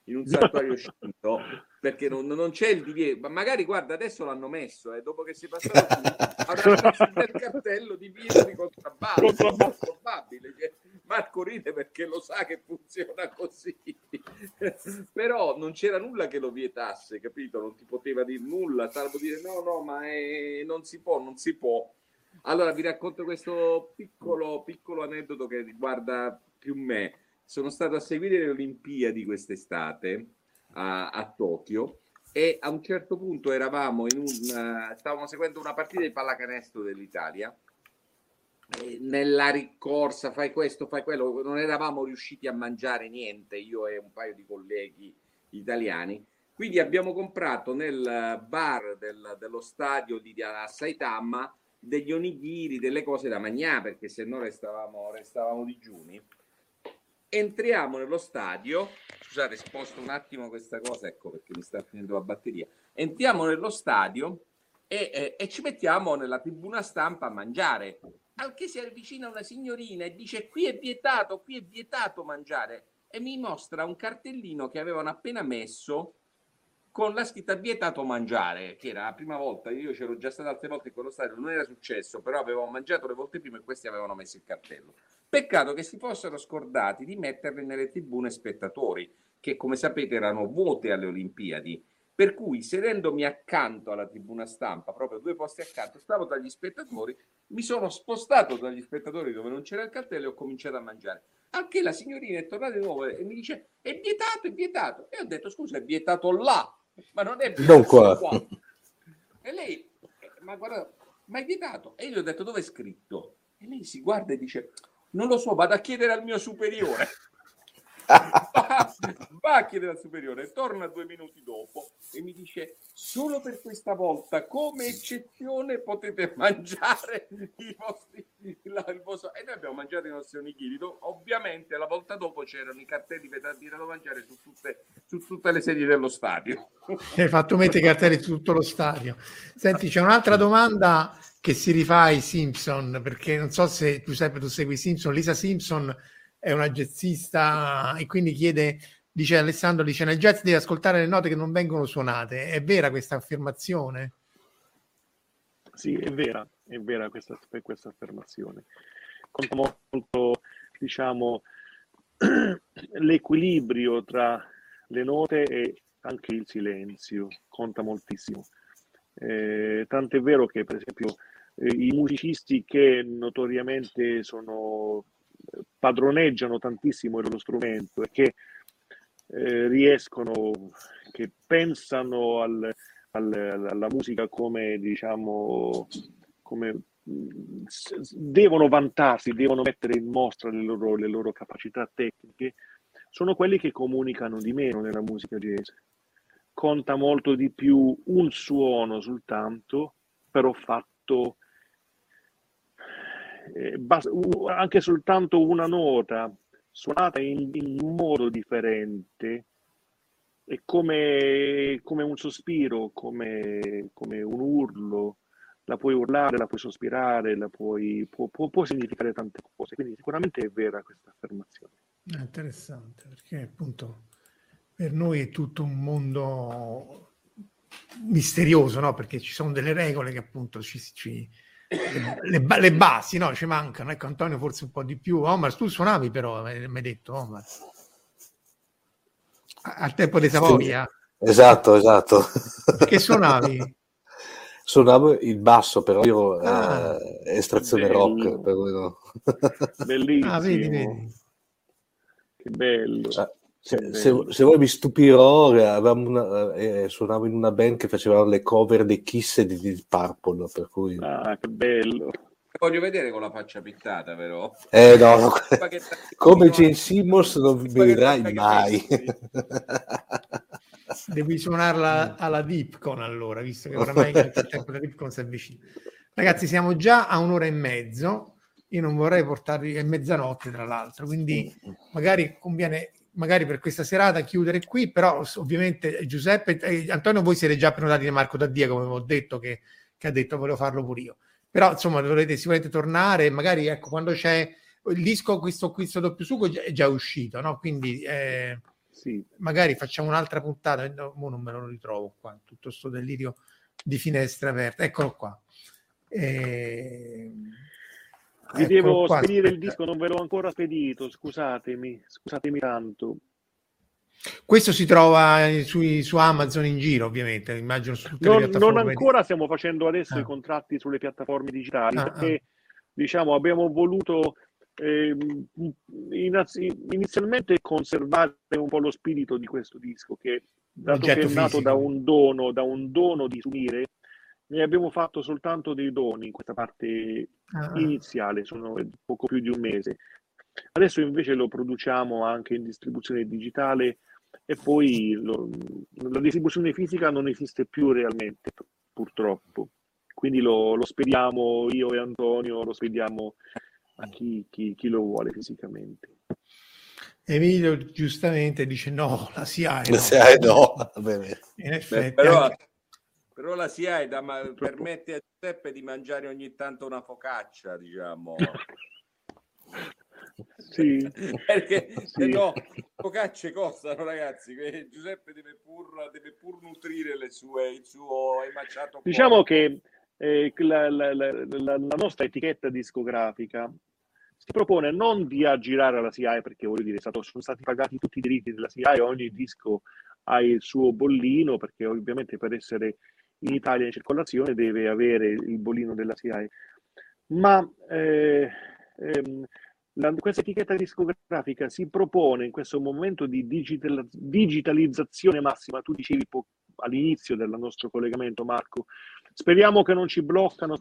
in un santuario scinto, perché non c'è il divieto, ma magari guarda adesso l'hanno messo, dopo che si è passato avranno messo del cartello divieto di contrabbando, è probabile. Marco ride perché lo sa che funziona così, però non c'era nulla che lo vietasse, capito? Non ti poteva dire nulla, salvo dire no, ma non si può. Allora vi racconto questo piccolo aneddoto che riguarda più me. Sono stato a seguire le Olimpiadi quest'estate a Tokyo e a un certo punto stavamo seguendo una partita di pallacanestro dell'Italia. Nella ricorsa, fai questo, fai quello, non eravamo riusciti a mangiare niente, io e un paio di colleghi italiani, quindi abbiamo comprato nel bar dello stadio di Saitama degli onigiri, delle cose da mangiare, perché se no restavamo digiuni. Entriamo nello stadio, scusate, sposto un attimo questa cosa, ecco perché mi sta finendo la batteria. Entriamo nello stadio e ci mettiamo nella tribuna stampa a mangiare. Al che si avvicina una signorina e dice qui è vietato mangiare, e mi mostra un cartellino che avevano appena messo con la scritta vietato mangiare, che era la prima volta, io c'ero già stato altre volte in quello stadio, non era successo, però avevamo mangiato le volte prima e questi avevano messo il cartello. Peccato che si fossero scordati di metterle nelle tribune spettatori, che come sapete erano vuote alle Olimpiadi. Per cui, sedendomi accanto alla tribuna stampa, proprio 2 posti accanto, stavo tra gli spettatori, mi sono spostato dagli spettatori dove non c'era il cartello e ho cominciato a mangiare. Anche la signorina è tornata di nuovo e mi dice è vietato. E ho detto scusa, è vietato là, ma non è vietato qua. E lei, ma guarda, ma è vietato. E io gli ho detto dove è scritto? E lei si guarda e dice non lo so, vado a chiedere al mio superiore. Va a chiedere al superiore, torna 2 minuti dopo e mi dice solo per questa volta come eccezione potete mangiare il vostro, e noi abbiamo mangiato i nostri onigiri. Ovviamente la volta dopo c'erano i cartelli vietati da mangiare su tutte le sedie dello stadio. Hai fatto mettere i cartelli su tutto lo stadio. Senti, c'è un'altra domanda che si rifà ai Simpson, perché non so se Giuseppe tu segui Simpson. Lisa Simpson è una jazzista e quindi dice Alessandro, nel jazz devi ascoltare le note che non vengono suonate. È vera questa affermazione? Sì, è vera questa affermazione. Conta molto, diciamo, l'equilibrio tra le note e anche il silenzio, conta moltissimo. Tant'è vero che, per esempio, i musicisti che notoriamente padroneggiano tantissimo il loro strumento e che che pensano alla musica come, diciamo, come devono vantarsi, devono mettere in mostra le loro capacità tecniche, sono quelli che comunicano di meno nella musica jazz. Conta molto di più un suono soltanto, però fatto anche soltanto una nota suonata in un modo differente, è come un sospiro, come un urlo. La puoi urlare, la puoi sospirare, può significare tante cose, quindi sicuramente è vera questa affermazione. È interessante, perché appunto per noi è tutto un mondo misterioso, no? Perché ci sono delle regole che appunto le basi, no? Ci mancano. Ecco, Antonio forse un po' di più. Omar, tu suonavi però, mi hai detto, Omar. Al tempo di Savoia. Esatto. Che suonavi? Suonavo il basso, però io estrazione rock. Per cui no. Bellissimo. Vedi. Che bello. Se vuoi mi stupirò, suonavo in una band che facevano le cover dei Kiss e di Deep Purple, per cui... che bello. Voglio vedere con la faccia pittata, però. No. Come Gene Simmons non mi vedrai mai. Devi suonarla alla Dipcon allora, visto che oramai il tempo della Dipcon si avvicina. Ragazzi, siamo già a 1 ora e mezzo. Io non vorrei portarvi, è mezzanotte tra l'altro, quindi magari conviene per questa serata chiudere qui, però ovviamente Giuseppe Antonio, voi siete già prenotati da Marco Daddia, come avevo detto, che ha detto volevo farlo pure io, però insomma dovrete sicuramente tornare, magari ecco quando c'è il disco questo doppio sugo è già uscito, no? Quindi Sì. Magari facciamo un'altra puntata, no, non me lo ritrovo qua, tutto sto delirio di finestra aperta, eccolo qua. Vi devo qua, spedire il aspetta. disco, non ve l'ho ancora spedito, scusatemi tanto. Questo si trova su Amazon in giro, ovviamente, immagino su tutte le piattaforme. Non ancora, stiamo facendo adesso i contratti sulle piattaforme digitali, perché diciamo abbiamo voluto inizialmente conservare un po' lo spirito di questo disco, che dato che è nato da un dono di Sumire, ne abbiamo fatto soltanto dei doni in questa parte iniziale, sono poco più di un mese. Adesso invece lo produciamo anche in distribuzione digitale, e poi la distribuzione fisica non esiste più realmente, purtroppo. Quindi lo spediamo, io e Antonio lo spediamo a chi lo vuole fisicamente. Emilio giustamente dice no, la SIAE La SIAE no. In effetti, però la SIAE permette a Giuseppe di mangiare ogni tanto una focaccia, diciamo. Sì. Perché se no focacce costano, ragazzi. Giuseppe deve pur nutrire il suo emaciato. Diciamo che la nostra etichetta discografica si propone non di aggirare la SIAE, perché voglio dire, sono stati pagati tutti i diritti della SIAE, ogni disco ha il suo bollino, perché ovviamente per essere in Italia in circolazione deve avere il bollino della SIAE, ma questa etichetta discografica si propone in questo momento di digitalizzazione massima. Tu dicevi all'inizio del nostro collegamento, Marco, speriamo che non ci bloccano.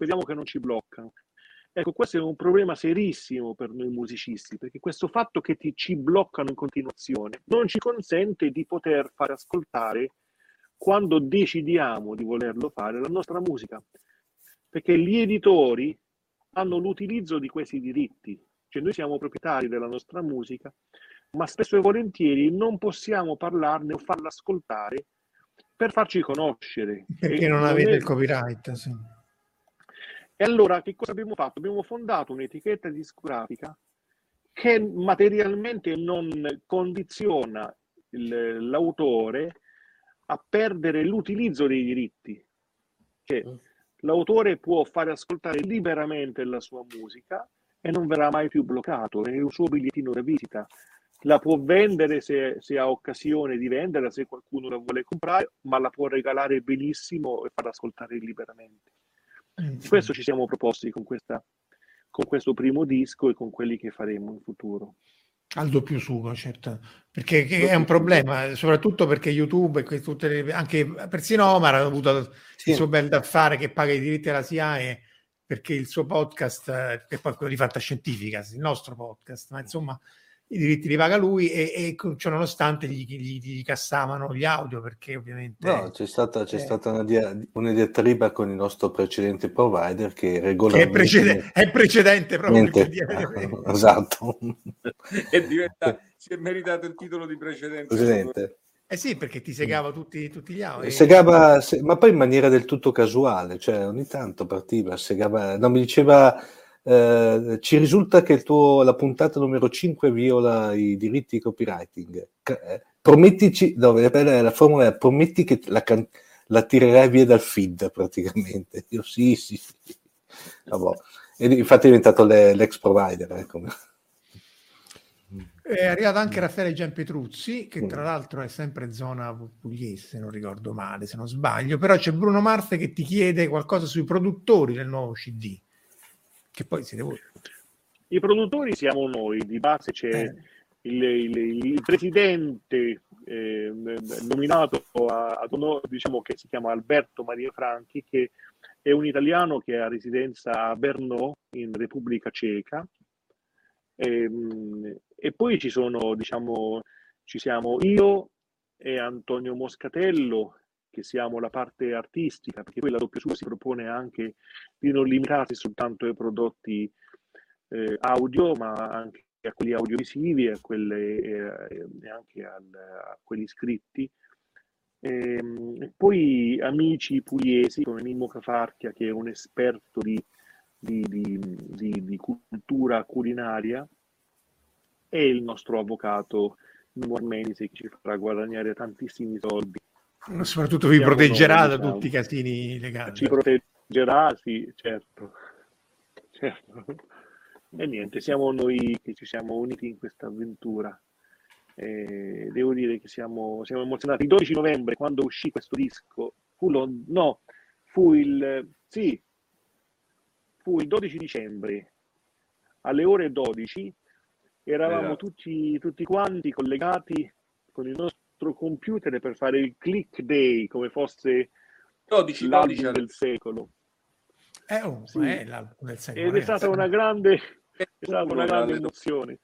Ecco, questo è un problema serissimo per noi musicisti, perché questo fatto che ci bloccano in continuazione non ci consente di poter far ascoltare, quando decidiamo di volerlo fare, la nostra musica, perché gli editori hanno l'utilizzo di questi diritti. Cioè noi siamo proprietari della nostra musica, ma spesso e volentieri non possiamo parlarne o farla ascoltare per farci conoscere. Perché non avete il copyright, sì. E allora che cosa abbiamo fatto? Abbiamo fondato un'etichetta discografica che materialmente non condiziona l'autore a perdere l'utilizzo dei diritti. Cioè, l'autore può fare ascoltare liberamente la sua musica e non verrà mai più bloccato, è un suo bigliettino da visita. La può vendere se ha occasione di venderla, se qualcuno la vuole comprare, ma la può regalare benissimo e far ascoltare liberamente. Questo ci siamo proposti con questo primo disco e con quelli che faremo in futuro. Al doppio sugo, certo, perché è un problema, soprattutto perché YouTube e anche persino Omar ha avuto il suo bel da fare, che paga i diritti alla SIAE perché il suo podcast, che poi quello di Fantascientifica, il nostro podcast, ma insomma i diritti li paga lui e cioè, nonostante gli cassavano gli audio, perché ovviamente no, c'è stata una diatriba con il nostro precedente provider che regolarmente è precedente proprio esatto. Si è meritato il titolo di precedente. Sì, perché ti segava tutti gli audio. Segava, ma poi in maniera del tutto casuale, cioè ogni tanto partiva, segava, no, mi diceva ci risulta che la puntata numero 5 viola i diritti di copywriting. Promettici, la formula è prometti che la tirerai via dal feed praticamente. Io sì. Vabbè. E infatti è diventato l'ex provider, ecco. È arrivato anche Raffaele Gianpetruzzi, che tra l'altro è sempre in zona pugliese, se non ricordo male, se non sbaglio, però c'è Bruno Marte che ti chiede qualcosa sui produttori del nuovo CD, che poi siete voi. I produttori siamo noi, di base c'è il presidente nominato ad onore, diciamo, che si chiama Alberto Maria Franchi, che è un italiano che ha residenza a Brno, in Repubblica Ceca. E poi ci siamo io e Antonio Moscatello, che siamo la parte artistica, perché poi la doppio sugo si propone anche di non limitarsi soltanto ai prodotti audio, ma anche a quelli audiovisivi e anche a quelli scritti. E poi amici pugliesi come Mimmo Cafarchia, che è un esperto di cultura culinaria, e il nostro avvocato Nuovo Armenisi, che ci farà guadagnare tantissimi soldi. Soprattutto vi Siamo proteggerà noi, da diciamo. tutti i casini legali. Ci proteggerà, sì, certo. E niente, siamo noi che ci siamo uniti in questa avventura. Devo dire che siamo emozionati. Il 12 novembre, quando uscì questo disco, fu il 12 dicembre alle ore 12. Eravamo tutti quanti collegati con il nostro computer per fare il Click Day, come fosse 12 l'album del secolo. Sì. È l'album del secolo. Ed è stata una grande emozione.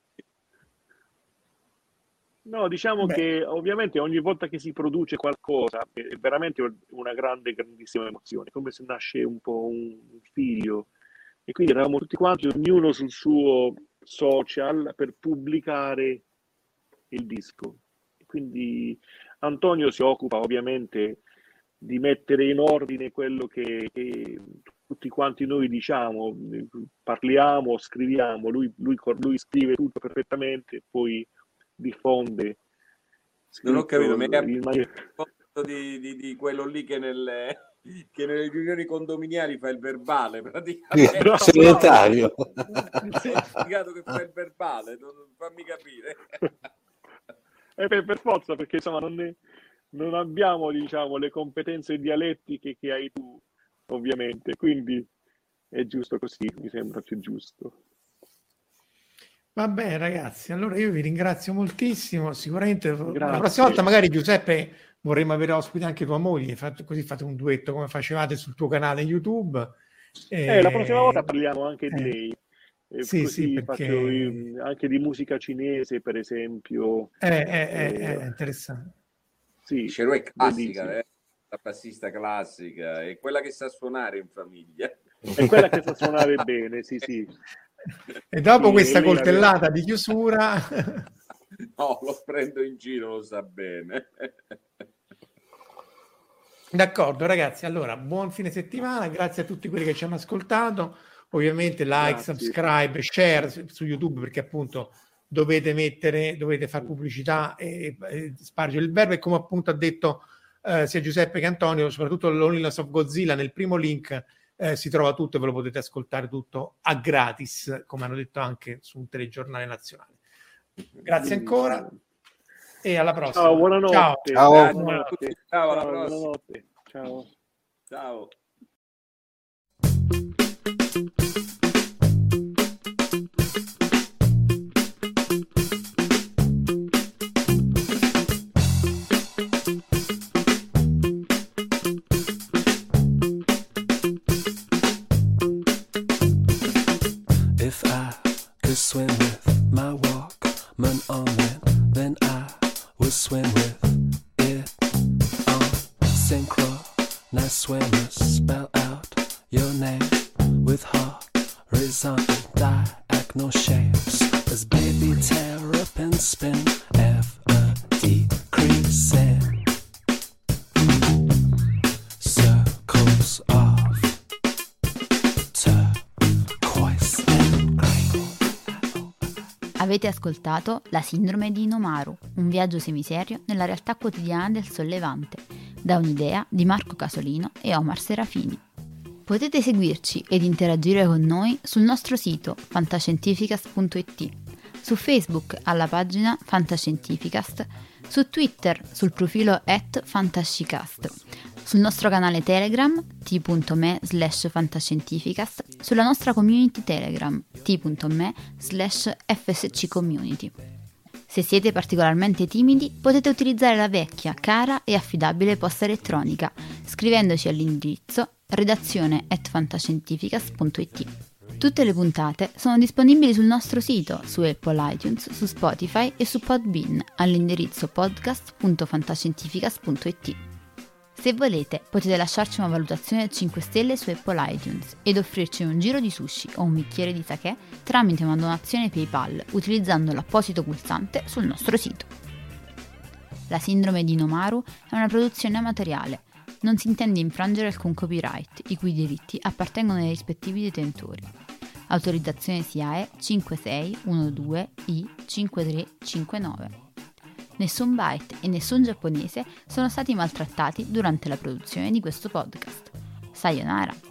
No, diciamo che ovviamente ogni volta che si produce qualcosa è veramente una grandissima emozione, come se nasce un po' un figlio. E quindi eravamo tutti quanti, ognuno sul suo social, per pubblicare il disco. E quindi Antonio si occupa ovviamente di mettere in ordine quello che tutti quanti noi diciamo, parliamo, scriviamo, lui scrive tutto perfettamente e poi diffonde. Non ho capito, di quello lì che nelle riunioni condominiali fa il verbale, praticamente. Segretario. Ho spiegato che fa il verbale, fammi capire. Per forza, perché insomma non abbiamo, diciamo, le competenze dialettiche che hai tu, ovviamente, quindi è giusto così, mi sembra più giusto. Vabbè ragazzi, allora io vi ringrazio moltissimo, sicuramente la prossima volta magari Giuseppe vorremmo avere ospite anche tua moglie, così fate un duetto come facevate sul tuo canale YouTube. La prossima volta parliamo anche di lei. Sì, così sì, perché... faccio anche di musica cinese, per esempio. È interessante. Sì, Cerù è classica, la bassista classica, è quella che sa suonare in famiglia. È quella che sa suonare bene, sì. E dopo questa coltellata di chiusura... No, lo prendo in giro, lo sa bene. D'accordo ragazzi, allora buon fine settimana, grazie a tutti quelli che ci hanno ascoltato, ovviamente like, subscribe, share su YouTube, perché appunto dovete fare pubblicità e spargere il verbo, e come appunto ha detto sia Giuseppe che Antonio, soprattutto l'Loneliness of Godzilla, nel primo link si trova tutto e ve lo potete ascoltare tutto a gratis, come hanno detto anche su un telegiornale nazionale. Grazie ancora e alla prossima. Ciao, buonanotte. Ciao. Buonanotte. Ciao, alla prossima. Buonanotte. Ciao. Ciao. If I could swim with my Walkman on it, then I would swim with it on synchronized swimmers. Spell out your name with horizontal diagonal shapes as baby terrapins spin ever decreasing circles of turquoise and green. Avete ascoltato La Sindrome di Inomaru, un viaggio semiserio nella realtà quotidiana del Sollevante, da un'idea di Marco Casolino e Omar Serafini. Potete seguirci ed interagire con noi sul nostro sito fantascientificast.it, su Facebook alla pagina Fantascientificast, su Twitter sul profilo @fantascicast, sul nostro canale Telegram t.me/fantascientificast, sulla nostra community Telegram t.me/fsccommunity. Se siete particolarmente timidi, potete utilizzare la vecchia, cara e affidabile posta elettronica, scrivendoci all'indirizzo redazione@fantascientificast.it. Tutte le puntate sono disponibili sul nostro sito, su Apple iTunes, su Spotify e su Podbean, all'indirizzo podcast.fantascientificast.it. Se volete, potete lasciarci una valutazione 5 stelle su Apple iTunes ed offrirci un giro di sushi o un bicchiere di sake tramite una donazione PayPal utilizzando l'apposito pulsante sul nostro sito. La Sindrome di Inomaru è una produzione amatoriale. Non si intende infrangere alcun copyright, i cui diritti appartengono ai rispettivi detentori. Autorizzazione SIAE 5612I5359. Nessun byte e nessun giapponese sono stati maltrattati durante la produzione di questo podcast. Sayonara!